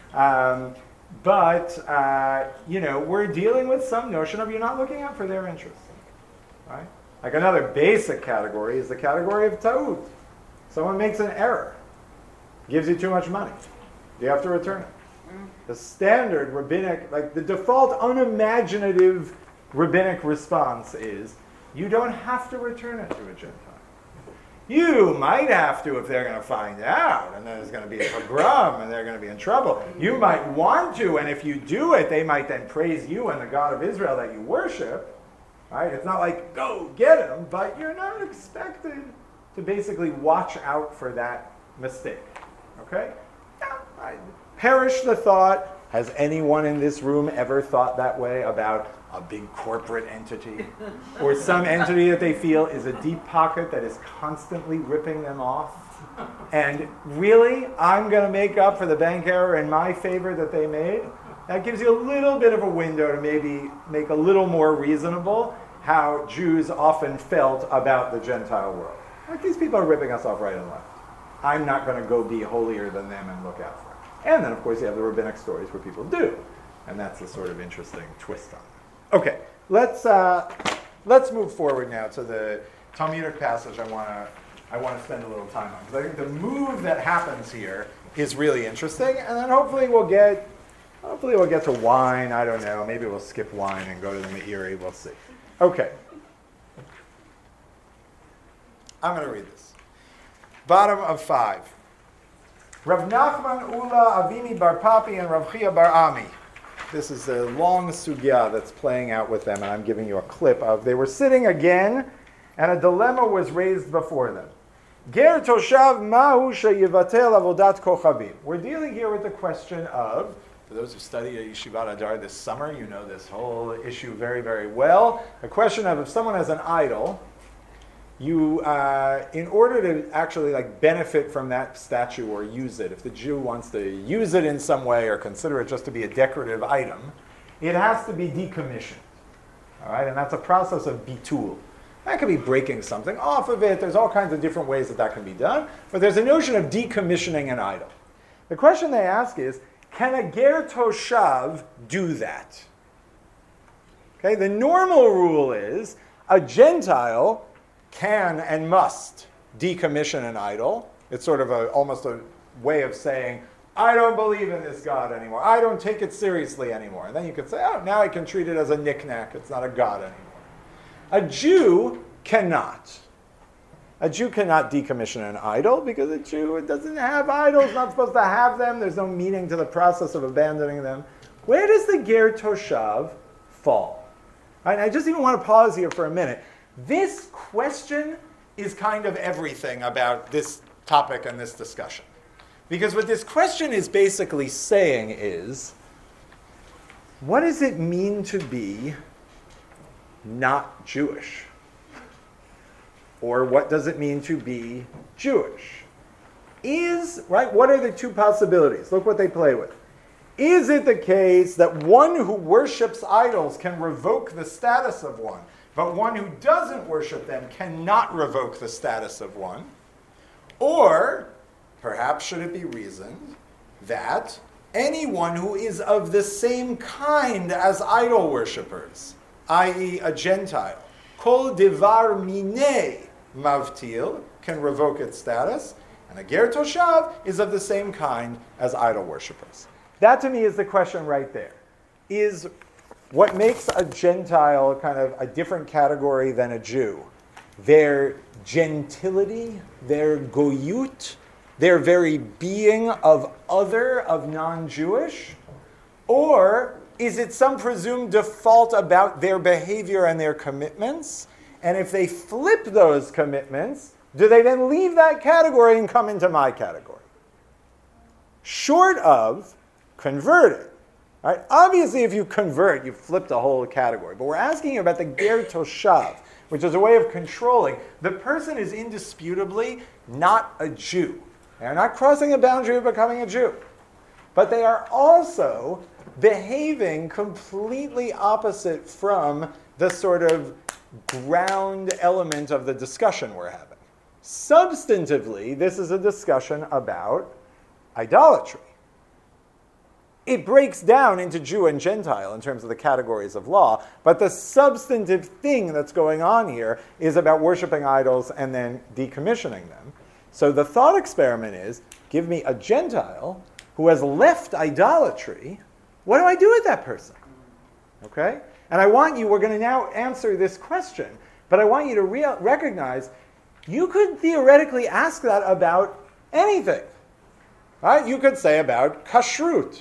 But we're dealing with some notion of you're not looking out for their interests, right? Like another basic category is the category of ta'ut. Someone makes an error, gives you too much money. You have to return it. The standard rabbinic, like the default unimaginative rabbinic response is, you don't have to return it to a Gentile. You might have to if they're going to find out, and then there's going to be a pogrom, and they're going to be in trouble. You might want to, and if you do it, they might then praise you and the God of Israel that you worship. Right? It's not like, go get him, but you're not expected to basically watch out for that mistake. Okay? Perish the thought. Has anyone in this room ever thought that way about a big corporate entity or some entity that they feel is a deep pocket that is constantly ripping them off? And really, I'm going to make up for the bank error in my favor that they made? That gives you a little bit of a window to maybe make a little more reasonable how Jews often felt about the Gentile world. Like, these people are ripping us off right and left. I'm not going to go be holier than them and look out for it. And then, of course, you have the rabbinic stories where people do. And that's the sort of interesting twist on it. Okay, let's move forward now to the Talmudic passage I want to spend a little time on. Because I think the move that happens here is really interesting. And then hopefully we'll get to wine. I don't know. Maybe we'll skip wine and go to the Meiri. We'll see. Okay. I'm going to read this. Bottom of 5. Rav Nachman Ula Avini Bar Papi and Rav Chia Bar Ami. This is a long sugya that's playing out with them, and I'm giving you a clip of. They were sitting again, and a dilemma was raised before them. Ger toshav mahu sheyivatel avodat kochavim. We're dealing here with the question of, for those who study at Yeshivat Adar this summer, you know this whole issue very, very well. The question of if someone has an idol, you, in order to actually benefit from that statue or use it, if the Jew wants to use it in some way or consider it just to be a decorative item, it has to be decommissioned. All right, and that's a process of bitul. That could be breaking something off of it. There's all kinds of different ways that can be done. But there's a notion of decommissioning an idol. The question they ask is, can a ger toshav do that? Okay, the normal rule is a Gentile can and must decommission an idol. It's sort of almost a way of saying, I don't believe in this God anymore. I don't take it seriously anymore. And then you could say, oh, now I can treat it as a knickknack. It's not a God anymore. A Jew cannot. A Jew cannot decommission an idol because a Jew doesn't have idols, not supposed to have them. There's no meaning to the process of abandoning them. Where does the ger toshav fall? Right, I just even want to pause here for a minute. This question is kind of everything about this topic and this discussion. Because what this question is basically saying is, what does it mean to be not Jewish? Or what does it mean to be Jewish? What are the two possibilities? Look what they play with. Is it the case that one who worships idols can revoke the status of one, but one who doesn't worship them cannot revoke the status of one? Or, perhaps should it be reasoned that anyone who is of the same kind as idol worshippers, i.e. a Gentile, kol devar minei mavtil, can revoke its status, and a ger toshav is of the same kind as idol worshippers. That to me is the question right there. Is what makes a Gentile kind of a different category than a Jew? Their gentility, their goyut, their very being of other, of non-Jewish? Or is it some presumed default about their behavior and their commitments? And if they flip those commitments, do they then leave that category and come into my category? Short of converting. Right? Obviously, if you convert, you've flipped a whole category. But we're asking about the ger toshav, which is a way of controlling. The person is indisputably not a Jew. They are not crossing a boundary of becoming a Jew. But they are also behaving completely opposite from the sort of ground element of the discussion we're having. Substantively, this is a discussion about idolatry. It breaks down into Jew and Gentile in terms of the categories of law, but the substantive thing that's going on here is about worshiping idols and then decommissioning them. So the thought experiment is, give me a Gentile who has left idolatry. What do I do with that person? Okay? And we're going to now answer this question, but I want you to recognize you could theoretically ask that about anything. Right? You could say about kashrut.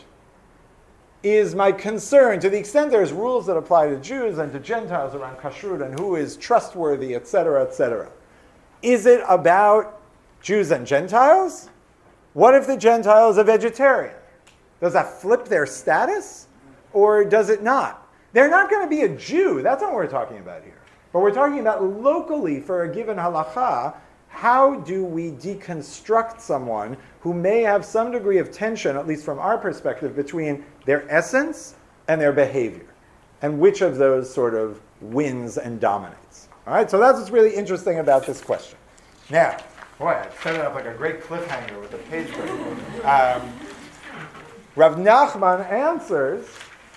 Is my concern, to the extent there's rules that apply to Jews and to Gentiles around kashrut and who is trustworthy, etc., etc. Is it about Jews and Gentiles? What if the Gentile is a vegetarian? Does that flip their status? Or does it not? They're not going to be a Jew. That's not what we're talking about here. But we're talking about locally for a given halacha, how do we deconstruct someone who may have some degree of tension, at least from our perspective, between their essence and their behavior? And which of those sort of wins and dominates? All right, so that's what's really interesting about this question. Now, boy, I set it up like a great cliffhanger with a page break. Rav Nachman answers,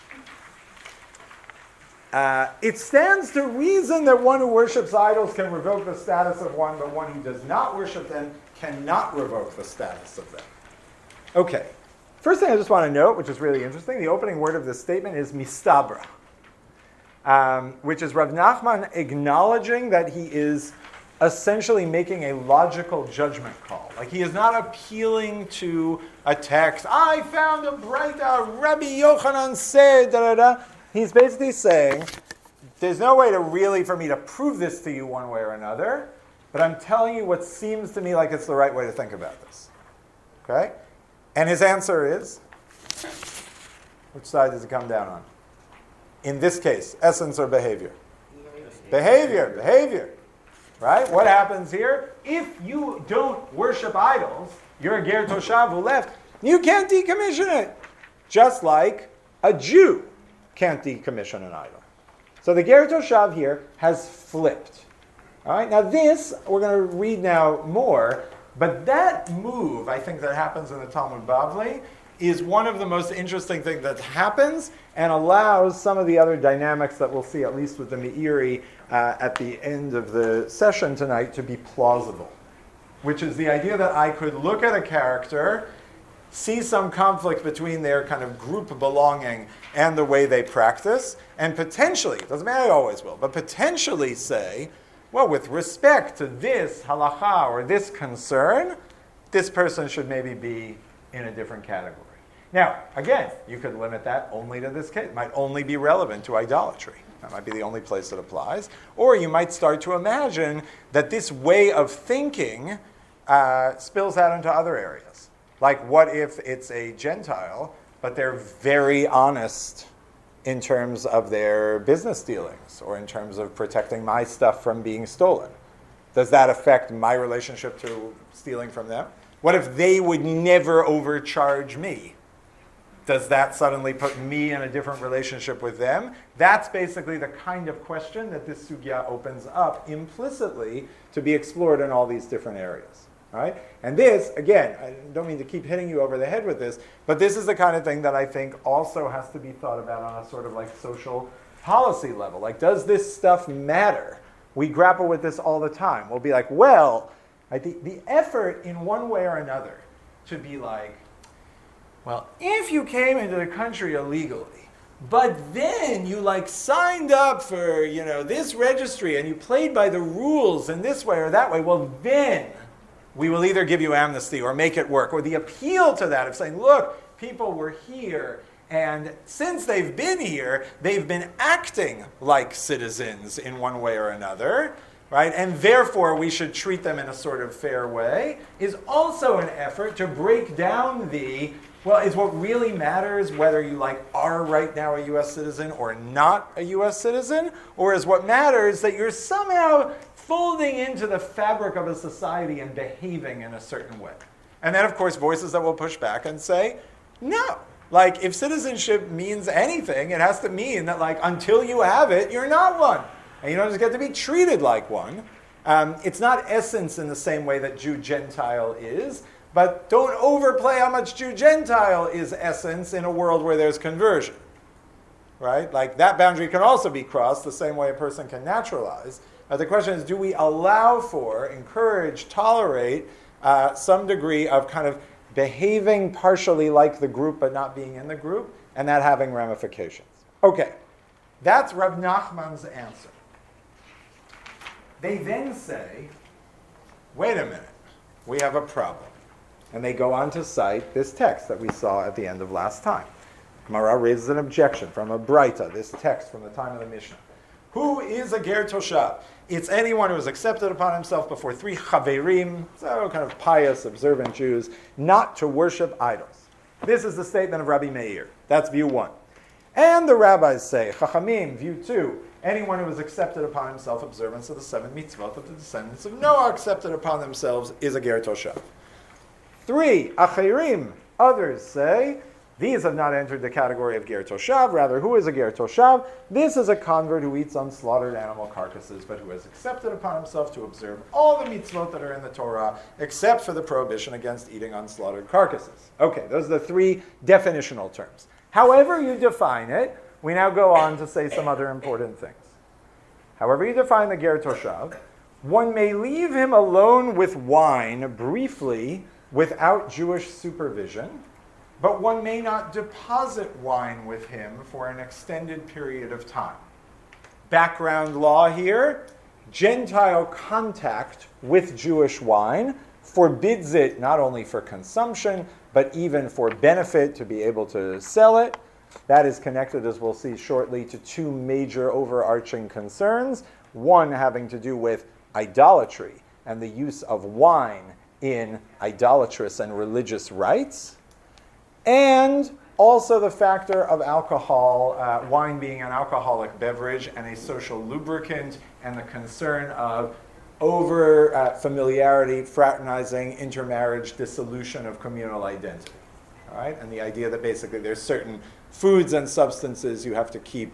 it stands to reason that one who worships idols can revoke the status of one, but one who does not worship them cannot revoke the status of them. Okay. First thing I just want to note, which is really interesting, the opening word of this statement is mistabra, which is Rav Nachman acknowledging that he is essentially making a logical judgment call. Like he is not appealing to a text, I found a Braita, Rabbi Yochanan said, da da da. He's basically saying, there's no way for me to prove this to you one way or another, but I'm telling you what seems to me like it's the right way to think about this. Okay? And his answer is, which side does it come down on? In this case, essence or behavior? Behavior. Right? What happens here? If you don't worship idols, you're a ger toshav who left, you can't decommission it. Just like a Jew can't decommission an idol. So the ger toshav here has flipped. All right? Now this, we're going to read now more, but that move, I think, that happens in the Talmud Bavli is one of the most interesting things that happens and allows some of the other dynamics that we'll see, at least with the Meiri, at the end of the session tonight, to be plausible. Which is the idea that I could look at a character, see some conflict between their kind of group belonging and the way they practice, and potentially, doesn't mean I always will, but potentially say, well, with respect to this halacha or this concern, this person should maybe be in a different category. Now, again, you could limit that only to this case. It might only be relevant to idolatry. That might be the only place it applies. Or you might start to imagine that this way of thinking spills out into other areas. Like, what if it's a Gentile, but they're very honest in terms of their business dealings or in terms of protecting my stuff from being stolen? Does that affect my relationship to stealing from them? What if they would never overcharge me? Does that suddenly put me in a different relationship with them? That's basically the kind of question that this sugya opens up implicitly to be explored in all these different areas. All right? And this, again, I don't mean to keep hitting you over the head with this, but this is the kind of thing that I think also has to be thought about on a sort of like social policy level. Like, does this stuff matter? We grapple with this all the time. We'll be like, well, the effort in one way or another to be like, well, if you came into the country illegally, but then you like signed up for, this registry and you played by the rules in this way or that way, well, then we will either give you amnesty or make it work. Or the appeal to that of saying, look, people were here, and since they've been here, they've been acting like citizens in one way or another, right? And therefore, we should treat them in a sort of fair way, is also an effort to break down is what really matters whether you are right now a U.S. citizen or not a U.S. citizen, or is what matters that you're somehow folding into the fabric of a society and behaving in a certain way? And then, of course, voices that will push back and say, no. If citizenship means anything, it has to mean that, until you have it, you're not one. And you don't just get to be treated like one. It's not essence in the same way that Jew-Gentile is, but don't overplay how much Jew-Gentile is essence in a world where there's conversion. Right? That boundary can also be crossed the same way a person can naturalize. The question is, do we allow for, encourage, tolerate some degree of kind of behaving partially like the group but not being in the group, and that having ramifications? Okay, that's Rav Nachman's answer. They then say, wait a minute, we have a problem. And they go on to cite this text that we saw at the end of last time. Gemara raises an objection from a Braita, this text from the time of the Mishnah. Who is a ger toshav? It's anyone who has accepted upon himself before 3 chaverim, so kind of pious, observant Jews, not to worship idols. This is the statement of Rabbi Meir. That's view 1. And the rabbis say, Chachamim, view 2, anyone who has accepted upon himself observance of the 7 mitzvot that the descendants of Noah accepted upon themselves is a ger toshav. 3, achirim, others say, these have not entered the category of ger toshav. Rather, who is a ger toshav? This is a convert who eats unslaughtered animal carcasses, but who has accepted upon himself to observe all the mitzvot that are in the Torah, except for the prohibition against eating unslaughtered carcasses. Okay, those are the 3 definitional terms. However you define it, we now go on to say some other important things. However you define the ger toshav, one may leave him alone with wine briefly without Jewish supervision, but one may not deposit wine with him for an extended period of time. Background law here, Gentile contact with Jewish wine, forbids it not only for consumption, but even for benefit to be able to sell it. That is connected, as we'll see shortly, to two major overarching concerns. One having to do with idolatry and the use of wine in idolatrous and religious rites, and also the factor of alcohol, wine being an alcoholic beverage and a social lubricant, and the concern of over familiarity, fraternizing, intermarriage, dissolution of communal identity. All right, and the idea that basically there's certain foods and substances you have to keep,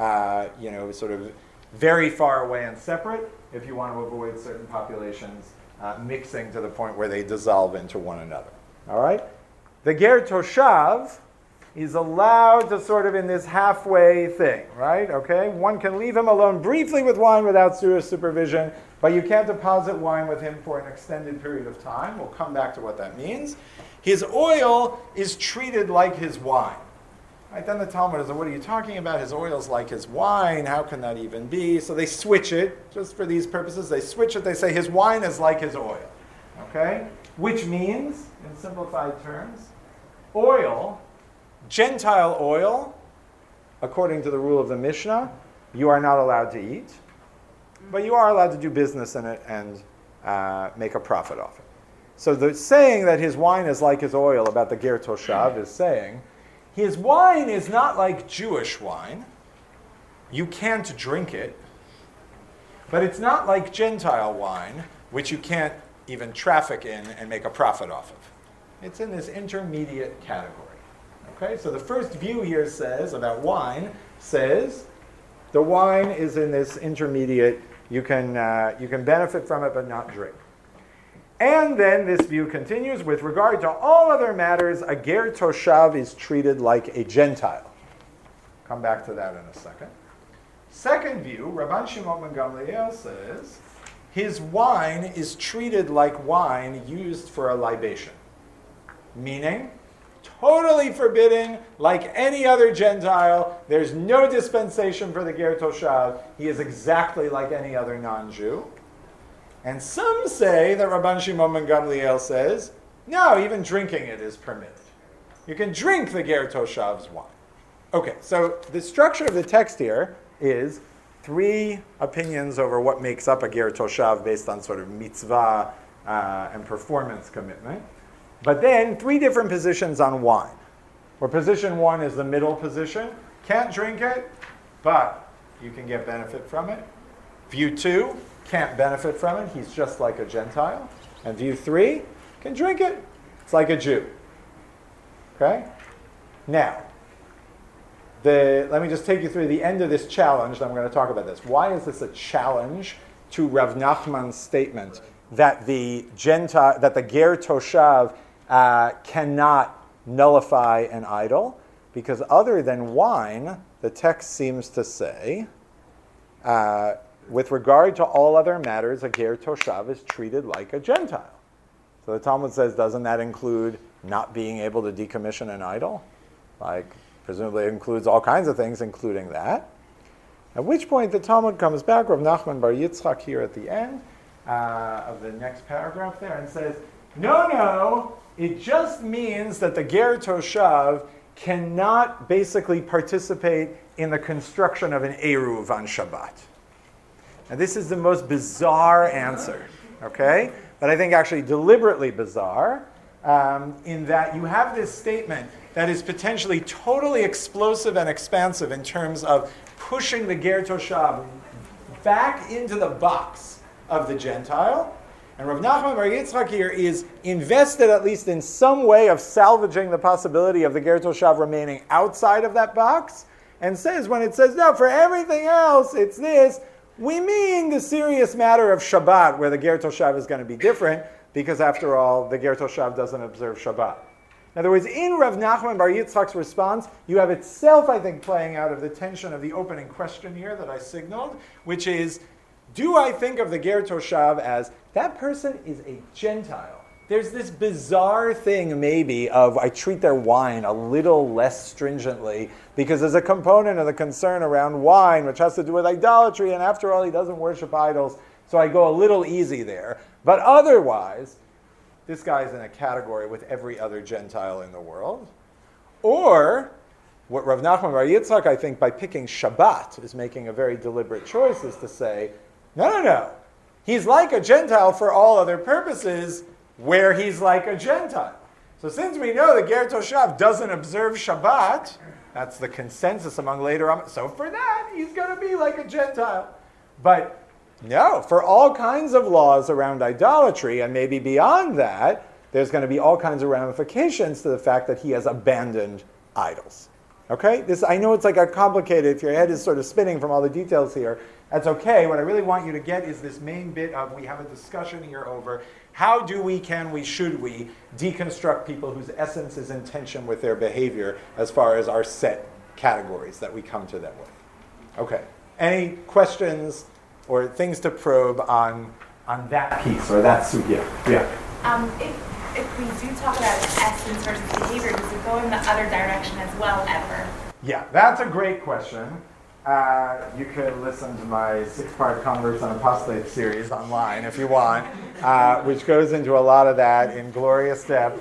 sort of very far away and separate if you want to avoid certain populations mixing to the point where they dissolve into one another. All right, the Ger Toshav is allowed to sort of in this halfway thing, right? Okay, one can leave him alone briefly with wine without supervision, but you can't deposit wine with him for an extended period of time. We'll come back to what that means. His oil is treated like his wine. Right, then the Talmud is, what are you talking about? His oil's like his wine. How can that even be? So they switch it, just for these purposes. They switch it. They say his wine is like his oil. Okay? Which means, in simplified terms, oil, Gentile oil, according to the rule of the Mishnah, you are not allowed to eat, but you are allowed to do business in it and make a profit off it. So the saying that his wine is like his oil about the Ger Toshav is saying, his wine is not like Jewish wine. You can't drink it. But it's not like Gentile wine, which you can't even traffic in and make a profit off of. It's in this intermediate category. Okay, so the first view here says, about wine, says the wine is in this intermediate, you can benefit from it but not drink. And then this view continues, with regard to all other matters, a Ger Toshav is treated like a Gentile. Come back to that in a second. Second view, Rabban Shimon ben Gamliel says, his wine is treated like wine used for a libation. Meaning, totally forbidden, like any other Gentile. There's no dispensation for the Ger Toshav. He is exactly like any other non-Jew. And some say that Rabban Shimon ben Gamliel says, no, even drinking it is permitted. You can drink the Ger Toshav's wine. Okay, so the structure of the text here is three opinions over what makes up a Ger Toshav based on sort of mitzvah and performance commitment. But then three different positions on wine. Where position one is the middle position. Can't drink it, but you can get benefit from it. View two, can't benefit from it. He's just like a Gentile. And view three, can drink it. It's like a Jew. Okay? Now, let me just take you through the end of this challenge, then we're going to talk about this. Why is this a challenge to Rav Nachman's statement that the Ger Toshav cannot nullify an idol? Because other than wine, the text seems to say, with regard to all other matters, a Ger Toshav is treated like a Gentile. So the Talmud says, doesn't that include not being able to decommission an idol? Like, presumably it includes all kinds of things, including that. At which point the Talmud comes back, Rav Nachman bar Yitzchak here at the end of the next paragraph there, and says, no, it just means that the Ger Toshav cannot basically participate in the construction of an Eruv on Shabbat. And this is the most bizarre answer, okay? But I think actually deliberately bizarre, in that you have this statement that is potentially totally explosive and expansive in terms of pushing the Ger Toshav back into the box of the Gentile. And Rav Nachman bar Yitzchak here is invested at least in some way of salvaging the possibility of the Ger Toshav remaining outside of that box, and says, when it says, no, for everything else, it's this, we mean the serious matter of Shabbat, where the Ger Toshav is going to be different, because after all, the Ger Toshav doesn't observe Shabbat. In other words, in Rav Nachman bar Yitzchak's response, you have itself, I think, playing out of the tension of the opening question here that I signaled, which is, do I think of the Ger Toshav as that person is a Gentile? there's this bizarre thing maybe of I treat their wine a little less stringently because there's a component of the concern around wine which has to do with idolatry, and after all, he doesn't worship idols, so I go a little easy there. But otherwise, this guy's in a category with every other Gentile in the world. Or, what Rav Nachman Bar Yitzchak, I think, by picking Shabbat, is making a very deliberate choice, is to say, no. He's like a Gentile for all other purposes, where he's like a Gentile. So since we know that Ger Toshav doesn't observe Shabbat, that's the consensus among later, so for that, he's going to be like a Gentile. But no, for all kinds of laws around idolatry, and maybe beyond that, there's going to be all kinds of ramifications to the fact that he has abandoned idols. Okay? This, I know it's like a complicated, if your head is sort of spinning from all the details here, that's okay. What I really want you to get is this main bit of, we have a discussion here over how do we, can we, should we deconstruct people whose essence is in tension with their behavior as far as our set categories that we come to them with. Okay. Any questions or things to probe on that piece or that sugya? Yeah. If we do talk about essence versus behavior, does it go in the other direction as well ever? Yeah, that's a great question. You could listen to my 6-part Converts on Apostolate series online if you want, which goes into a lot of that in glorious depth,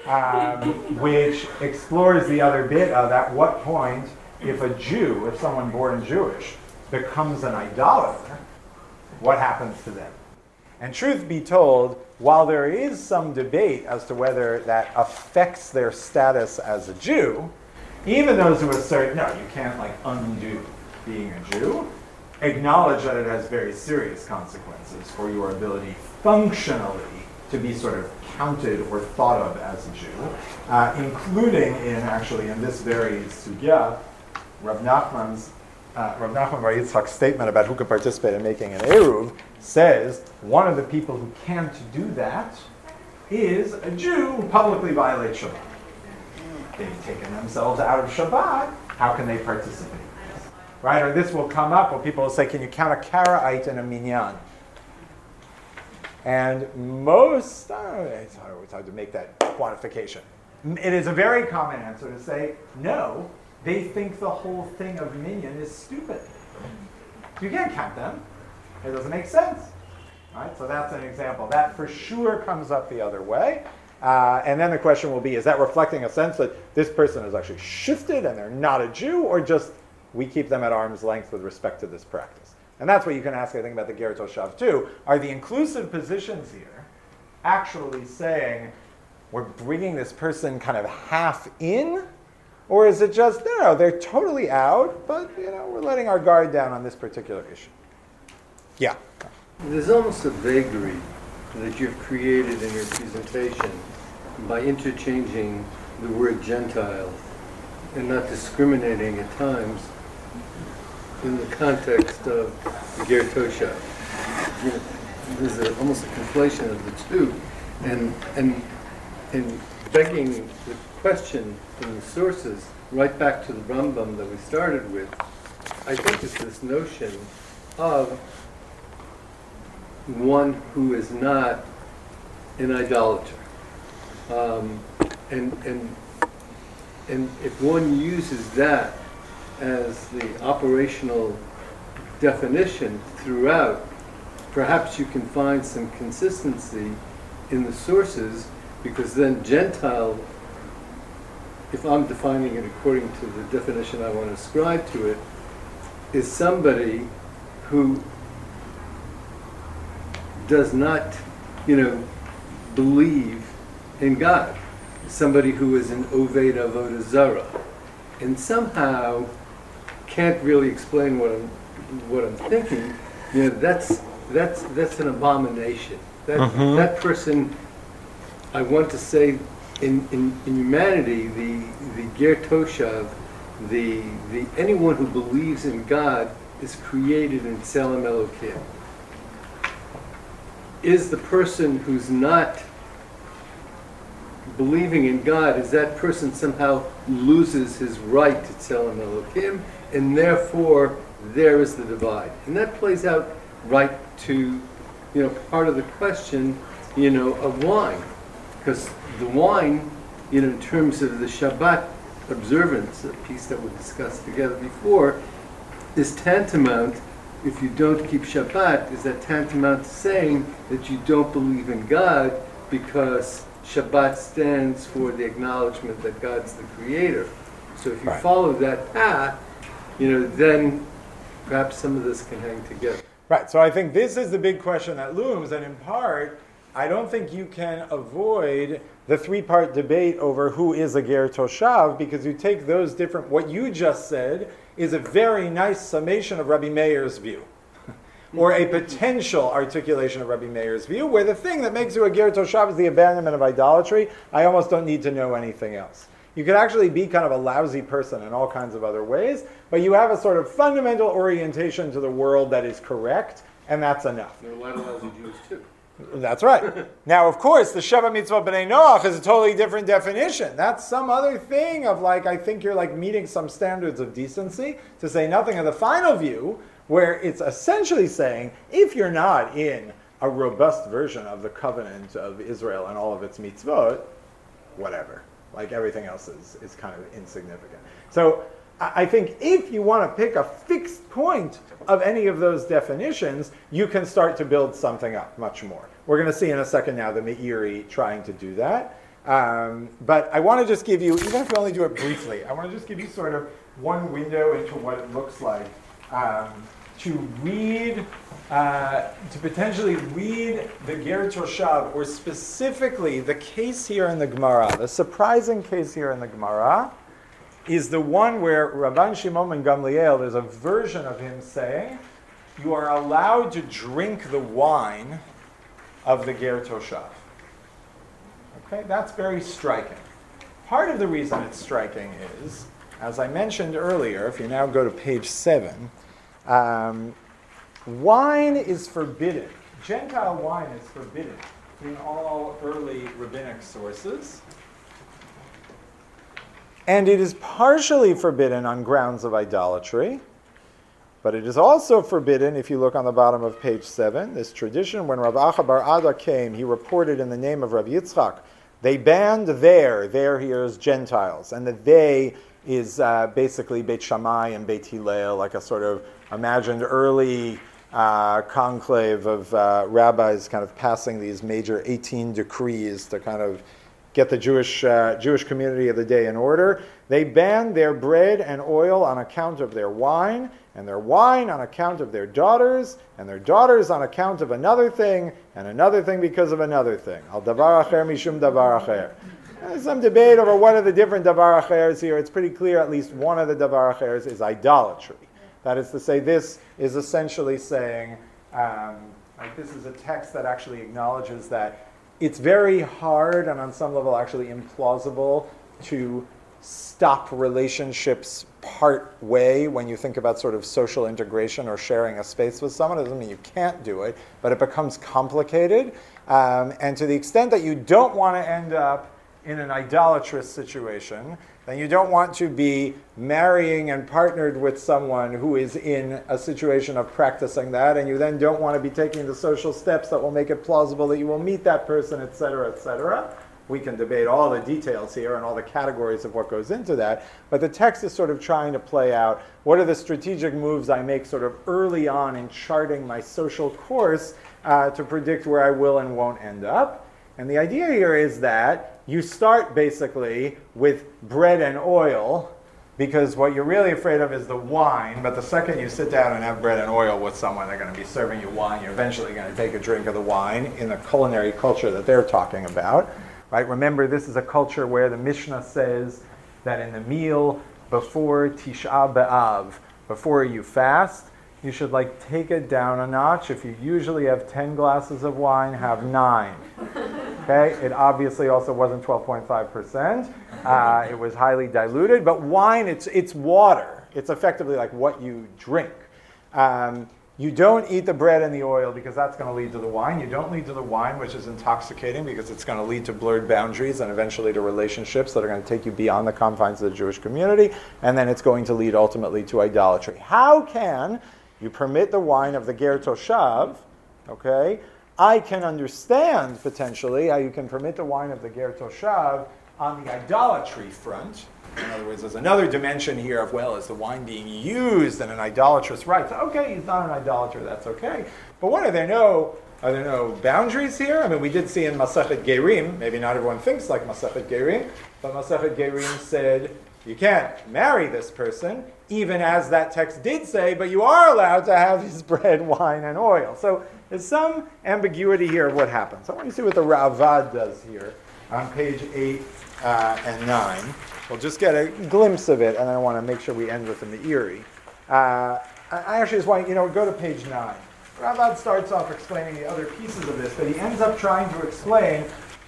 which explores the other bit of at what point, if a Jew, if someone born Jewish, becomes an idolater, what happens to them? And truth be told, while there is some debate as to whether that affects their status as a Jew, even those who assert, no, you can't undo being a Jew, acknowledge that it has very serious consequences for your ability functionally to be sort of counted or thought of as a Jew, including in this very sugya, Rav Nachman Bar Yitzchak's statement about who can participate in making an Eruv says one of the people who can't do that is a Jew who publicly violates Shabbat. They've taken themselves out of Shabbat. How can they participate? Right? Or this will come up where people will say, can you count a Karaite in a minyan? And most, it's hard to make that quantification. It is a very common answer to say, no, they think the whole thing of minyan is stupid. You can't count them. It doesn't make sense. Right? So that's an example. That for sure comes up the other way. And then the question will be, is that reflecting a sense that this person has actually shifted and they're not a Jew, or just we keep them at arm's length with respect to this practice? And that's what you can ask, I think, about the Ger Toshav too. Are the inclusive positions here actually saying we're bringing this person kind of half in? Or is it just, no, they're totally out, but we're letting our guard down on this particular issue? Yeah. There's almost a vagary that you've created in your presentation by interchanging the word Gentile and not discriminating at times in the context of the Ger Toshav. There's almost a conflation of the two, and begging the question in the sources, right back to the Rambam that we started with, I think it's this notion of one who is not an idolater. And if one uses that as the operational definition throughout, perhaps you can find some consistency in the sources, because then Gentile, if I'm defining it according to the definition I want to ascribe to it, is somebody who does not, believe in God. Somebody who is an Oved Avodah Zarah, and somehow can't really explain what I'm thinking. That's an abomination. That person, I want to say, in humanity, the Ger Toshav, the anyone who believes in God is created in Tselem Elokim. Is the person who's not believing in God, is that person somehow loses his right to Tselem Elokim, and therefore there is the divide. And that plays out right to, part of the question, of wine. because the wine, in terms of the Shabbat observance, a piece that we discussed together before, is tantamount, if you don't keep Shabbat, is that tantamount to saying that you don't believe in God, because Shabbat stands for the acknowledgement that God's the creator. So if you follow that path, then perhaps some of this can hang together. Right, so I think this is the big question that looms, and in part, I don't think you can avoid the three-part debate over who is a ger toshav, because you take those different, what you just said is a very nice summation of Rabbi Meir's view, or a potential articulation of Rabbi Meir's view, where the thing that makes you a ger toshav is the abandonment of idolatry. I almost don't need to know anything else. You could actually be kind of a lousy person in all kinds of other ways, but you have a sort of fundamental orientation to the world that is correct, and that's enough. There are a lot of lousy Jews too. That's right. Now, of course, the Sheva Mitzvah B'nai Noach is a totally different definition. That's some other thing of I think you're meeting some standards of decency, to say nothing of the final view, where it's essentially saying, if you're not in a robust version of the covenant of Israel and all of its mitzvot, whatever. Everything else is kind of insignificant. So I think if you want to pick a fixed point of any of those definitions, you can start to build something up much more. We're going to see in a second now the Meiri trying to do that. But I want to just give you, even if we only do it briefly, I want to just give you sort of one window into what it looks like to read, to potentially read the Ger Toshav, or specifically the case here in the Gemara. The surprising case here in the Gemara is the one where Rabban Shimon ben Gamliel, there's a version of him saying, you are allowed to drink the wine of the Ger Toshav. Okay, that's very striking. Part of the reason it's striking is, as I mentioned earlier, if you now go to page 7, wine is forbidden. Gentile wine is forbidden in all early rabbinic sources. And it is partially forbidden on grounds of idolatry, but it is also forbidden, if you look on the bottom of page 7, this tradition, when Rav Acha bar Ada came, he reported in the name of Rav Yitzchak, they banned there here is Gentiles, and the they is basically Beit Shammai and Beit Hillel, like a sort of imagined early conclave of rabbis kind of passing these major 18 decrees to kind of get the Jewish community of the day in order. They banned their bread and oil on account of their wine, and their wine on account of their daughters, and their daughters on account of another thing, and another thing because of another thing. Al davar acher mishum davar acher. There's some debate over what are the different davar achers here. It's pretty clear at least one of the davar achers is idolatry. That is to say, this is essentially saying, this is a text that actually acknowledges that it's very hard and on some level actually implausible to stop relationships part way when you think about sort of social integration or sharing a space with someone. It doesn't mean you can't do it, but it becomes complicated. And to the extent that you don't want to end up in an idolatrous situation, then you don't want to be marrying and partnered with someone who is in a situation of practicing that, and you then don't want to be taking the social steps that will make it plausible that you will meet that person, etc., etc. We can debate all the details here and all the categories of what goes into that, but the text is sort of trying to play out what are the strategic moves I make sort of early on in charting my social course to predict where I will and won't end up. And the idea here is that you start basically with bread and oil, because what you're really afraid of is the wine, but the second you sit down and have bread and oil with someone, they're going to be serving you wine, you're eventually going to take a drink of the wine in the culinary culture that they're talking about. Right? Remember, this is a culture where the Mishnah says that in the meal before Tisha B'Av, before you fast, you should take it down a notch. If you usually have 10 glasses of wine, have 9. Okay? It obviously also wasn't 12.5%. It was highly diluted. But wine, it's water. It's effectively like what you drink. You don't eat the bread and the oil because that's going to lead to the wine. You don't lead to the wine, which is intoxicating, because it's going to lead to blurred boundaries and eventually to relationships that are going to take you beyond the confines of the Jewish community. And then it's going to lead ultimately to idolatry. How can you permit the wine of the Ger Toshav, okay, I can understand, potentially, how you can permit the wine of the Ger Toshav on the idolatry front. In other words, there's another dimension here of, well, is the wine being used in an idolatrous rite? So, okay, he's not an idolater, that's okay. But what, are there no boundaries here? I mean, we did see in Masechet Gerim, maybe not everyone thinks like Masechet Gerim, but Masechet Gerim said, you can't marry this person, even as that text did say, but you are allowed to have his bread, wine, and oil. So there's some ambiguity here of what happens. I want you to see what the Ravad does here on page 8 and 9. We'll just get a glimpse of it, and I want to make sure we end with the Meiri. I actually just want go to page 9. Ravad starts off explaining the other pieces of this, but he ends up trying to explain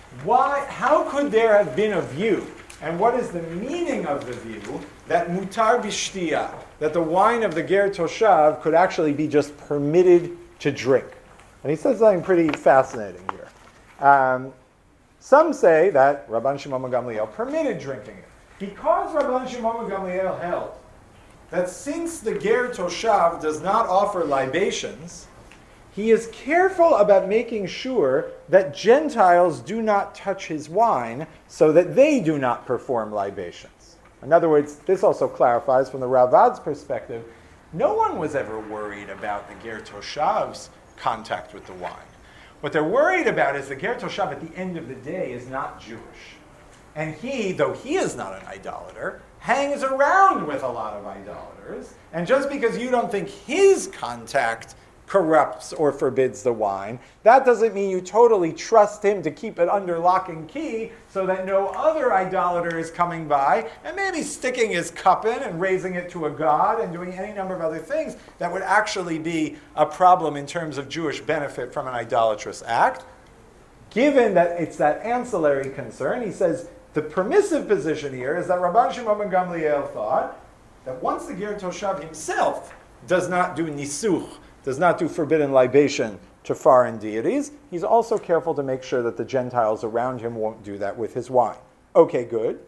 how could there have been a view, and what is the meaning of the view, that mutar b'shtiya, that the wine of the Ger Toshav could actually be just permitted to drink. And he says something pretty fascinating here. Some say that Rabban Shimon ben Gamliel permitted drinking it, because Rabban Shimon ben Gamliel held that since the Ger Toshav does not offer libations, he is careful about making sure that Gentiles do not touch his wine so that they do not perform libations. In other words, this also clarifies from the Ravad's perspective, no one was ever worried about the Ger Toshav's contact with the wine. What they're worried about is the Ger Toshav at the end of the day is not Jewish. And he, though he is not an idolater, hangs around with a lot of idolaters. And just because you don't think his contact corrupts or forbids the wine, that doesn't mean you totally trust him to keep it under lock and key so that no other idolater is coming by and maybe sticking his cup in and raising it to a god and doing any number of other things that would actually be a problem in terms of Jewish benefit from an idolatrous act. Given that it's that ancillary concern, he says the permissive position here is that Rabban Shimon ben Gamliel thought that once the Ger Toshav himself does not do nisuch, does not do forbidden libation to foreign deities, he's also careful to make sure that the Gentiles around him won't do that with his wine. Okay, good.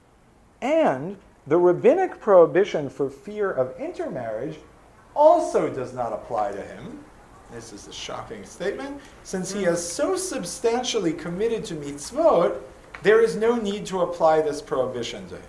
And the rabbinic prohibition for fear of intermarriage also does not apply to him. This is a shocking statement. Since he has so substantially committed to mitzvot, there is no need to apply this prohibition to him.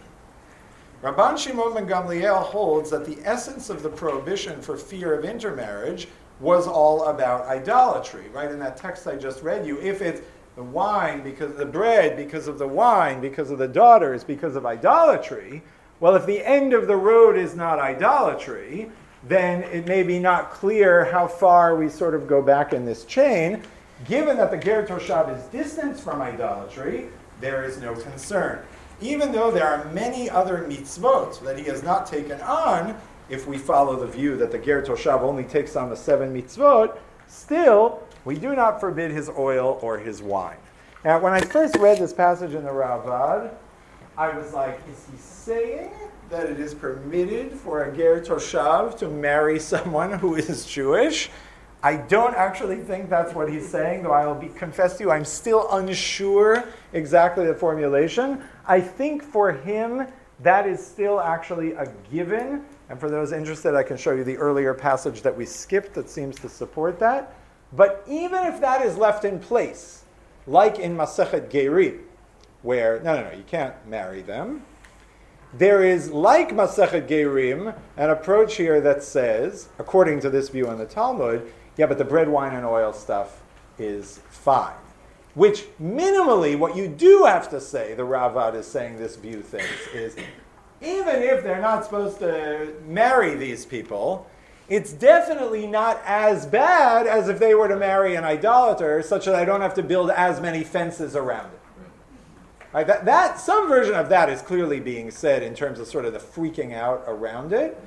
Rabban Shimon ben Gamliel holds that the essence of the prohibition for fear of intermarriage was all about idolatry, right? In that text I just read you, if it's the wine because of the bread, because of the wine, because of the daughters, because of idolatry, well, if the end of the road is not idolatry, then it may be not clear how far we sort of go back in this chain. Given that the Ger Toshav is distant from idolatry, there is no concern. Even though there are many other mitzvot that he has not taken on, if we follow the view that the Ger Toshav only takes on the 7 mitzvot, still, we do not forbid his oil or his wine. Now, when I first read this passage in the Ravad, I was like, is he saying that it is permitted for a Ger Toshav to marry someone who is Jewish? I don't actually think that's what he's saying, though I will confess to you, I'm still unsure exactly the formulation. I think for him, that is still actually a given. And for those interested, I can show you the earlier passage that we skipped that seems to support that. But even if that is left in place, like in Masechet Gerim, where, no, you can't marry them, there is, like Masechet Gerim, an approach here that says, according to this view in the Talmud, yeah, but the bread, wine, and oil stuff is fine. Which, minimally, what you do have to say, the Ravad is saying this view thinks, is even if they're not supposed to marry these people, it's definitely not as bad as if they were to marry an idolater, such that I don't have to build as many fences around it. Right? That some version of that is clearly being said in terms of sort of the freaking out around it.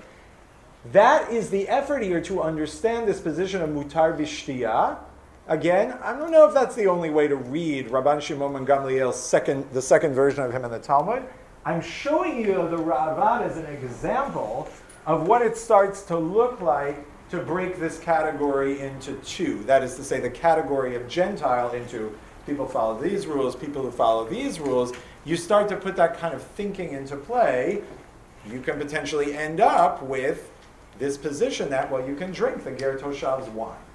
That is the effort here to understand this position of mutar b'shtiya. Again, I don't know if that's the only way to read Rabban Shimon ben Gamliel's the second version of him in the Talmud. I'm showing you the Ravad as an example of what it starts to look like to break this category into two. That is to say, the category of Gentile into people follow these rules, people who follow these rules. You start to put that kind of thinking into play. You can potentially end up with this position that, well, you can drink the Ger Toshav's wine.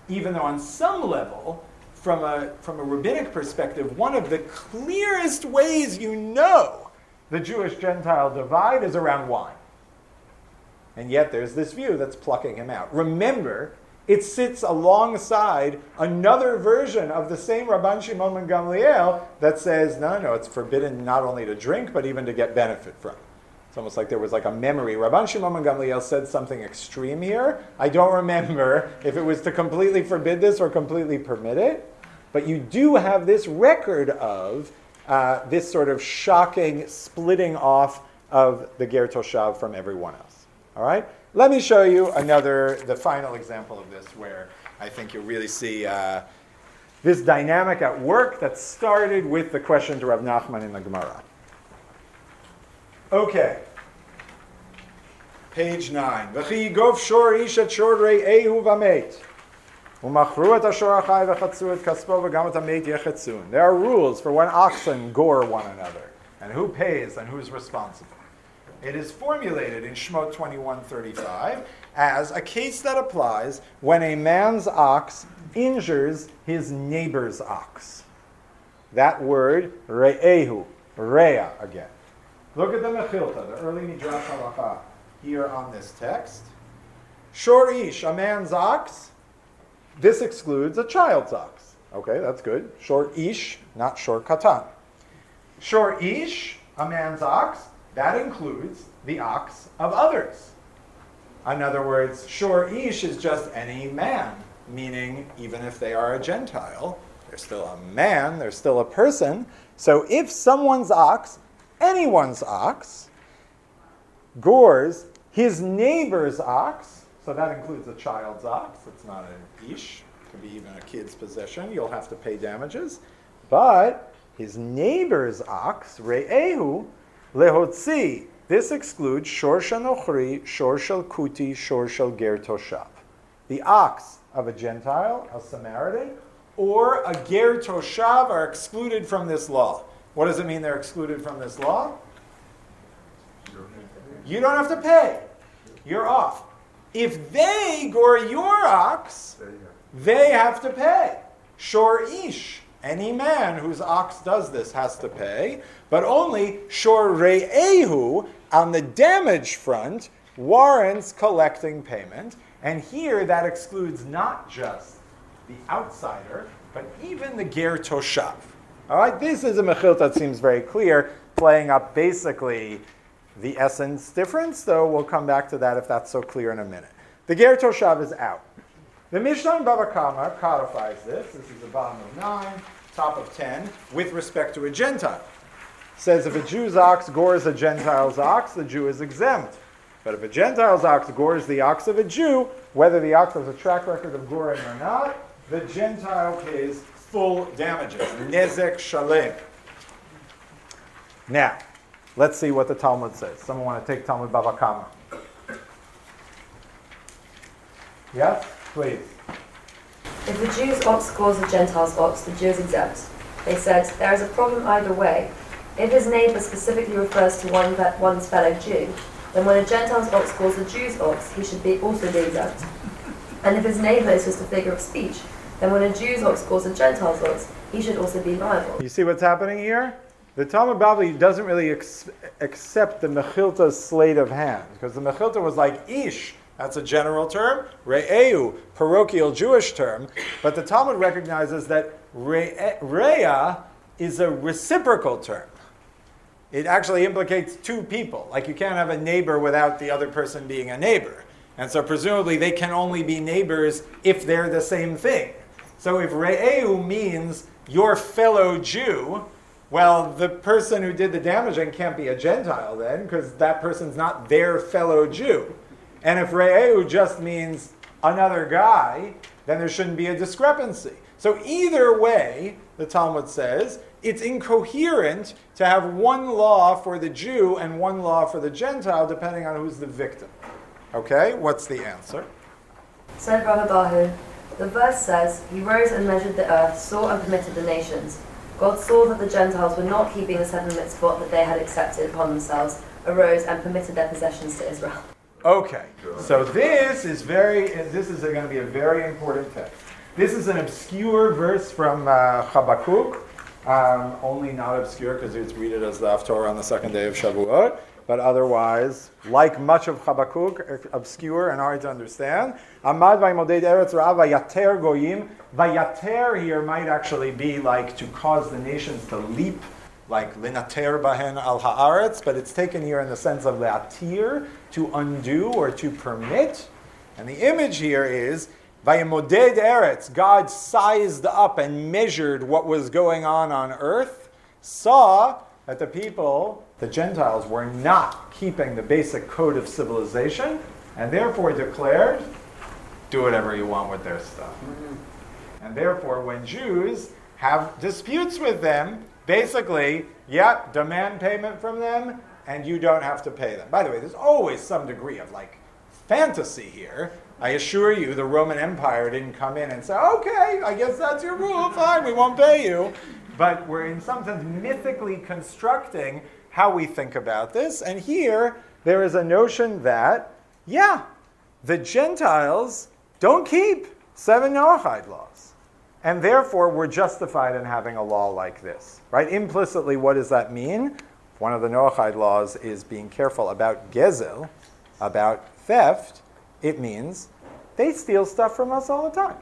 even though on some level, from a rabbinic perspective, one of the clearest ways you know the Jewish-Gentile divide is around wine. And yet there's this view that's plucking him out. Remember, it sits alongside another version of the same Rabban Shimon ben Gamliel that says, no, it's forbidden not only to drink, but even to get benefit from. It's almost like there was like a memory. Rabban Shimon ben Gamliel said something extreme here. I don't remember if it was to completely forbid this or completely permit it. But you do have this record of this sort of shocking splitting off of the Ger Toshav from everyone else. All right? Let me show you the final example of this, where I think you'll really see this dynamic at work that started with the question to Rav Nachman in the Gemara. Okay. Page 9. V'chi yigov shor ish et shor re'ehu v'meit. U'machru et ashor achai v'chatzu et kaspo v'gam et hameit yechetzun. There are rules for when oxen gore one another, and who pays and who's responsible. It is formulated in Shemot 21:35 as a case that applies when a man's ox injures his neighbor's ox. That word, re'ehu, rea again. Look at the Mechilta, the early Midrash Halacha, here on this text. Shor ish, a man's ox. This excludes a child's ox. Okay, that's good. Shor ish, not shor katan. Shor ish, a man's ox. That includes the ox of others. In other words, shor ish is just any man, meaning even if they are a Gentile, they're still a man, they're still a person. So if someone's ox, anyone's ox, gores his neighbor's ox, so that includes a child's ox, it's not an ish, it could be even a kid's possession, you'll have to pay damages, but his neighbor's ox, re'ehu, lehotzi, this excludes shor shel nochri, shor shel kuti, shor shel ger toshav. The ox of a Gentile, a Samaritan, or a ger toshav are excluded from this law. What does it mean they're excluded from this law? You don't have to pay. You're off. If they gore your ox, they have to pay. Shor ish. Any man whose ox does this has to pay, but only shor re'ehu on the damage front warrants collecting payment. And here that excludes not just the outsider, but even the ger toshav. All right, this is a mechilta that seems very clear, playing up basically the essence difference, though we'll come back to that if that's so clear in a minute. The ger toshav is out. The Mishnah in Bava Kama codifies this. This is the bottom of 9, top of 10, with respect to a Gentile. It says if a Jew's ox gores a Gentile's ox, the Jew is exempt. But if a Gentile's ox gores the ox of a Jew, whether the ox has a track record of goring or not, the Gentile pays full damages. Nezek shalem. Now, let's see what the Talmud says. Someone want to take Talmud Bava Kama? Yes? Please. If the Jew's ox gores a Gentile's ox, the Jew is exempt. They said, there is a problem either way. If his neighbor specifically refers to one's fellow Jew, then when a Gentile's ox gores a Jew's ox, he should also be exempt. And if his neighbor is just a figure of speech, then when a Jew's ox gores a Gentile's ox, he should also be liable. You see what's happening here? The Talmud Bavli doesn't really accept the Mechilta's slate of hand, because the Mechilta was like ish. That's a general term. Re'eu, parochial Jewish term. But the Talmud recognizes that rea is a reciprocal term. It actually implicates two people. Like you can't have a neighbor without the other person being a neighbor. And so presumably they can only be neighbors if they're the same thing. So if re'eu means your fellow Jew, well, the person who did the damaging can't be a Gentile then, because that person's not their fellow Jew. And if re'eu just means another guy, then there shouldn't be a discrepancy. So either way, the Talmud says, it's incoherent to have one law for the Jew and one law for the Gentile, depending on who's the victim. Okay, what's the answer? Said Rabbi Bahu, the verse says, he rose and measured the earth, saw and permitted the nations. God saw that the Gentiles were not keeping the 7 mitzvot that they had accepted upon themselves, arose and permitted their possessions to Israel. Okay, so this is going to be a very important text. This is an obscure verse from Habakkuk, only not obscure because it's read it as the Haftorah on the second day of Shavuot, but otherwise, like much of Habakkuk, obscure and hard to understand. Amad v'imoded eretz ra'a vayater goyim. Vayater here might actually be like to cause the nations to leap, like linater bahen al haaretz, but it's taken here in the sense of latir, to undo or to permit. And the image here is vayimoded eretz. God sized up and measured what was going on earth, saw that the people, the Gentiles, were not keeping the basic code of civilization, and therefore declared, do whatever you want with their stuff. Mm-hmm. And therefore, when Jews have disputes with them, basically, demand payment from them, and you don't have to pay them. By the way, there's always some degree of fantasy here. I assure you, the Roman Empire didn't come in and say, okay, I guess that's your rule, fine, we won't pay you. But we're in some sense mythically constructing how we think about this. And here, there is a notion that, the Gentiles don't keep 7 Noahide laws. And therefore, we're justified in having a law like this. Right? Implicitly, what does that mean? One of the Noahide laws is being careful about gezel, about theft. It means they steal stuff from us all the time.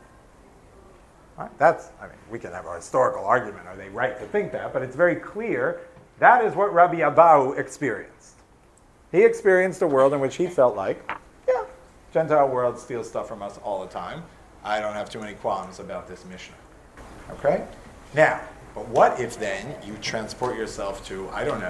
Right? We can have a historical argument, are they right to think that, but it's very clear that is what Rabbi Abahu experienced. He experienced a world in which he felt like, Gentile world steals stuff from us all the time. I don't have too many qualms about this Mishnah. Okay? Now, but what if then you transport yourself to,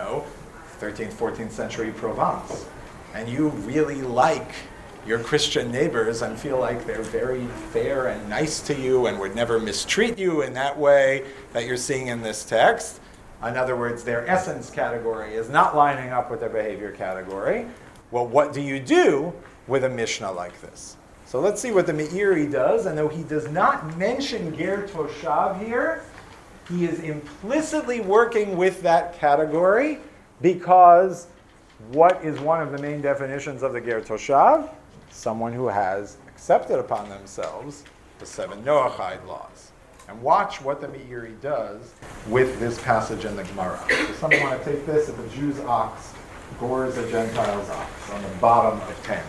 13th, 14th century Provence, and you really like your Christian neighbors and feel like they're very fair and nice to you and would never mistreat you in that way that you're seeing in this text. In other words, their essence category is not lining up with their behavior category. Well, what do you do with a Mishnah like this? So let's see what the Meiri does. And though he does not mention Ger Toshav here, he is implicitly working with that category because what is one of the main definitions of the Ger Toshav? Someone who has accepted upon themselves the 7 Noahide laws. And watch what the Meiri does with this passage in the Gemara. So someone want to take this? If a Jew's ox gores a Gentile's ox on the bottom of 10.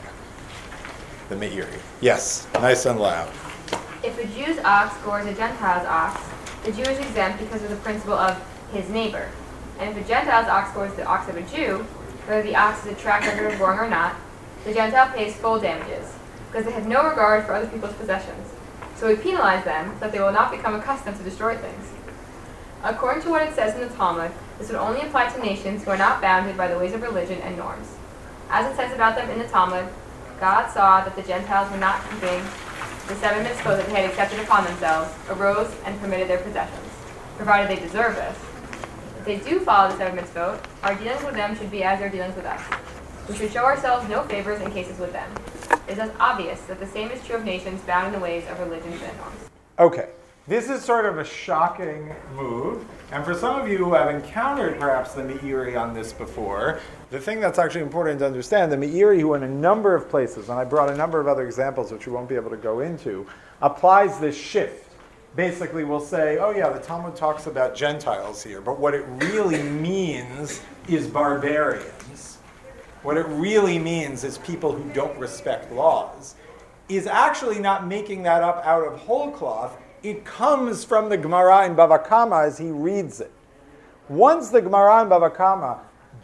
The Meiri. Yes, nice and loud. If a Jew's ox gores a Gentile's ox, the Jew is exempt because of the principle of his neighbor. And if a Gentile's ox gores the ox of a Jew, whether the ox is a track record of goring or not, the Gentile pays full damages, because they have no regard for other people's possessions. So we penalize them so that they will not become accustomed to destroy things. According to what it says in the Talmud, this would only apply to nations who are not bounded by the ways of religion and norms. As it says about them in the Talmud, God saw that the Gentiles were not keeping the 7 mitzvot that they had accepted upon themselves, arose and permitted their possessions, provided they deserve this. If they do follow the 7 mitzvot, our dealings with them should be as their dealings with us. We should show ourselves no favors in cases with them. It is thus obvious that the same is true of nations bound in the ways of religions and norms. Okay, this is sort of a shocking move, and for some of you who have encountered perhaps the Meiri on this before, the thing that's actually important to understand, the Meiri, who in a number of places, and I brought a number of other examples which we won't be able to go into, applies this shift. Basically will say, the Talmud talks about Gentiles here, but what it really means is barbarians. What it really means is people who don't respect laws. Is actually not making that up out of whole cloth. It comes from the Gemara in Bava Kama as he reads it. Once the Gemara in Bava Kama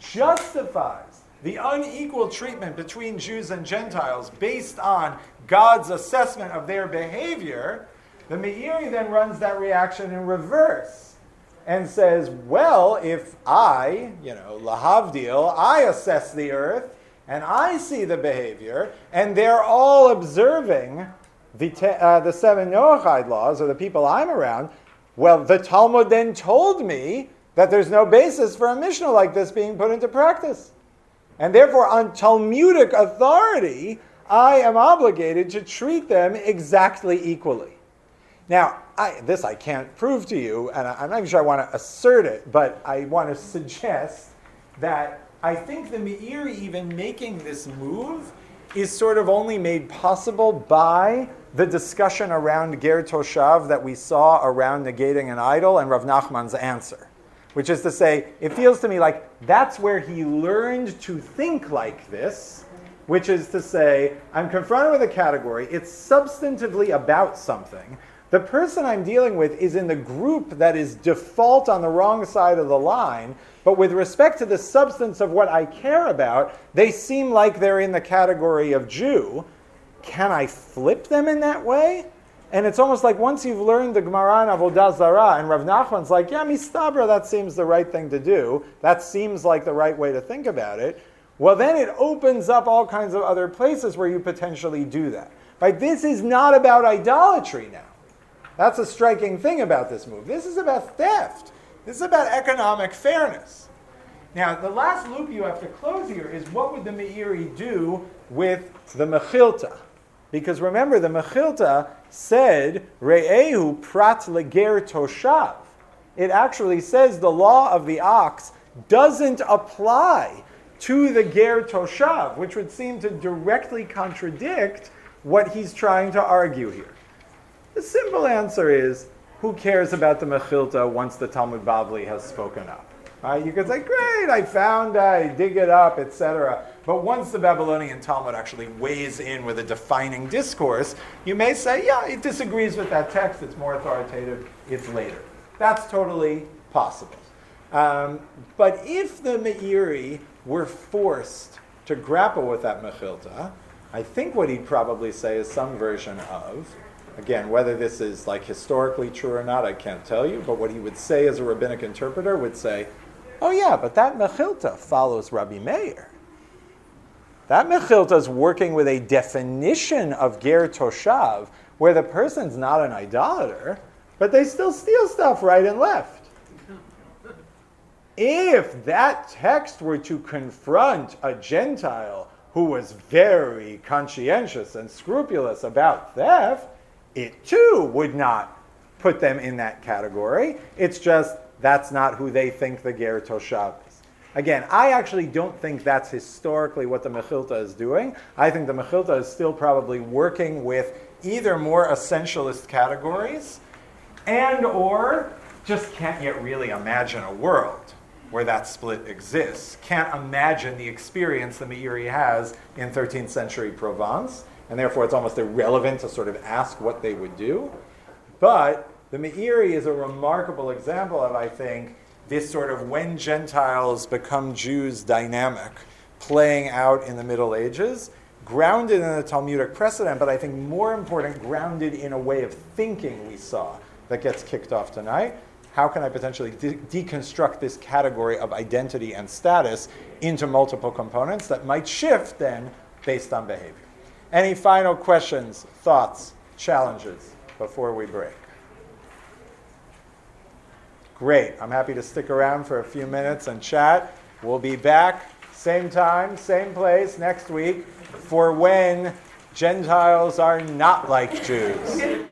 justifies the unequal treatment between Jews and Gentiles based on God's assessment of their behavior, the Meiri then runs that reaction in reverse and says, well, if I, lahavdil, I assess the earth and I see the behavior and they're all observing the 7 Noahide laws, or the people I'm around, well, the Talmud then told me that there's no basis for a Mishnah like this being put into practice. And therefore, on Talmudic authority, I am obligated to treat them exactly equally. Now, I can't prove to you, and I'm not even sure I want to assert it, but I want to suggest that I think the Meiri even making this move is sort of only made possible by the discussion around Ger Toshav that we saw around negating an idol and Rav Nachman's answer. Which is to say, it feels to me like that's where he learned to think like this, which is to say, I'm confronted with a category, it's substantively about something. The person I'm dealing with is in the group that is default on the wrong side of the line, but with respect to the substance of what I care about, they seem like they're in the category of Jew. Can I flip them in that way? And it's almost like once you've learned the Gemara and Avodah Zarah, and Rav Nachman's like, yeah, mistabra, that seems the right thing to do. That seems like the right way to think about it. Well, then it opens up all kinds of other places where you potentially do that. Right? This is not about idolatry now. That's a striking thing about this move. This is about theft. This is about economic fairness. Now, the last loop you have to close here is what would the Meiri do with the Mechilta? Because remember, the Mechilta said, Re'ehu prat leger toshav. It actually says the law of the ox doesn't apply to the ger toshav, which would seem to directly contradict what he's trying to argue here. The simple answer is, who cares about the Mechilta once the Talmud Bavli has spoken up? Right? You could say, great, I dig it up, etc. But once the Babylonian Talmud actually weighs in with a defining discourse, you may say, yeah, it disagrees with that text, it's more authoritative, it's later. That's totally possible. But if the Meiri were forced to grapple with that Mechilta, I think what he'd probably say is some version of, again, whether this is like historically true or not, I can't tell you, but what he would say as a rabbinic interpreter would say, oh yeah, but that Mechilta follows Rabbi Meir. That Mechilta is working with a definition of Ger Toshav, where the person's not an idolater, but they still steal stuff right and left. If that text were to confront a Gentile who was very conscientious and scrupulous about theft, it too would not put them in that category. It's just that's not who they think the Ger Toshav is. Again, I actually don't think that's historically what the Mechilta is doing. I think the Mechilta is still probably working with either more essentialist categories and or just can't yet really imagine a world where that split exists. Can't imagine the experience the Meiri has in 13th century Provence, and therefore it's almost irrelevant to sort of ask what they would do. But the Meiri is a remarkable example of, I think, this sort of when Gentiles become Jews dynamic playing out in the Middle Ages, grounded in a Talmudic precedent, but I think more important, grounded in a way of thinking we saw that gets kicked off tonight. How can I potentially deconstruct this category of identity and status into multiple components that might shift then based on behavior? Any final questions, thoughts, challenges before we break? Great. I'm happy to stick around for a few minutes and chat. We'll be back, same time, same place next week for when Gentiles are not like Jews.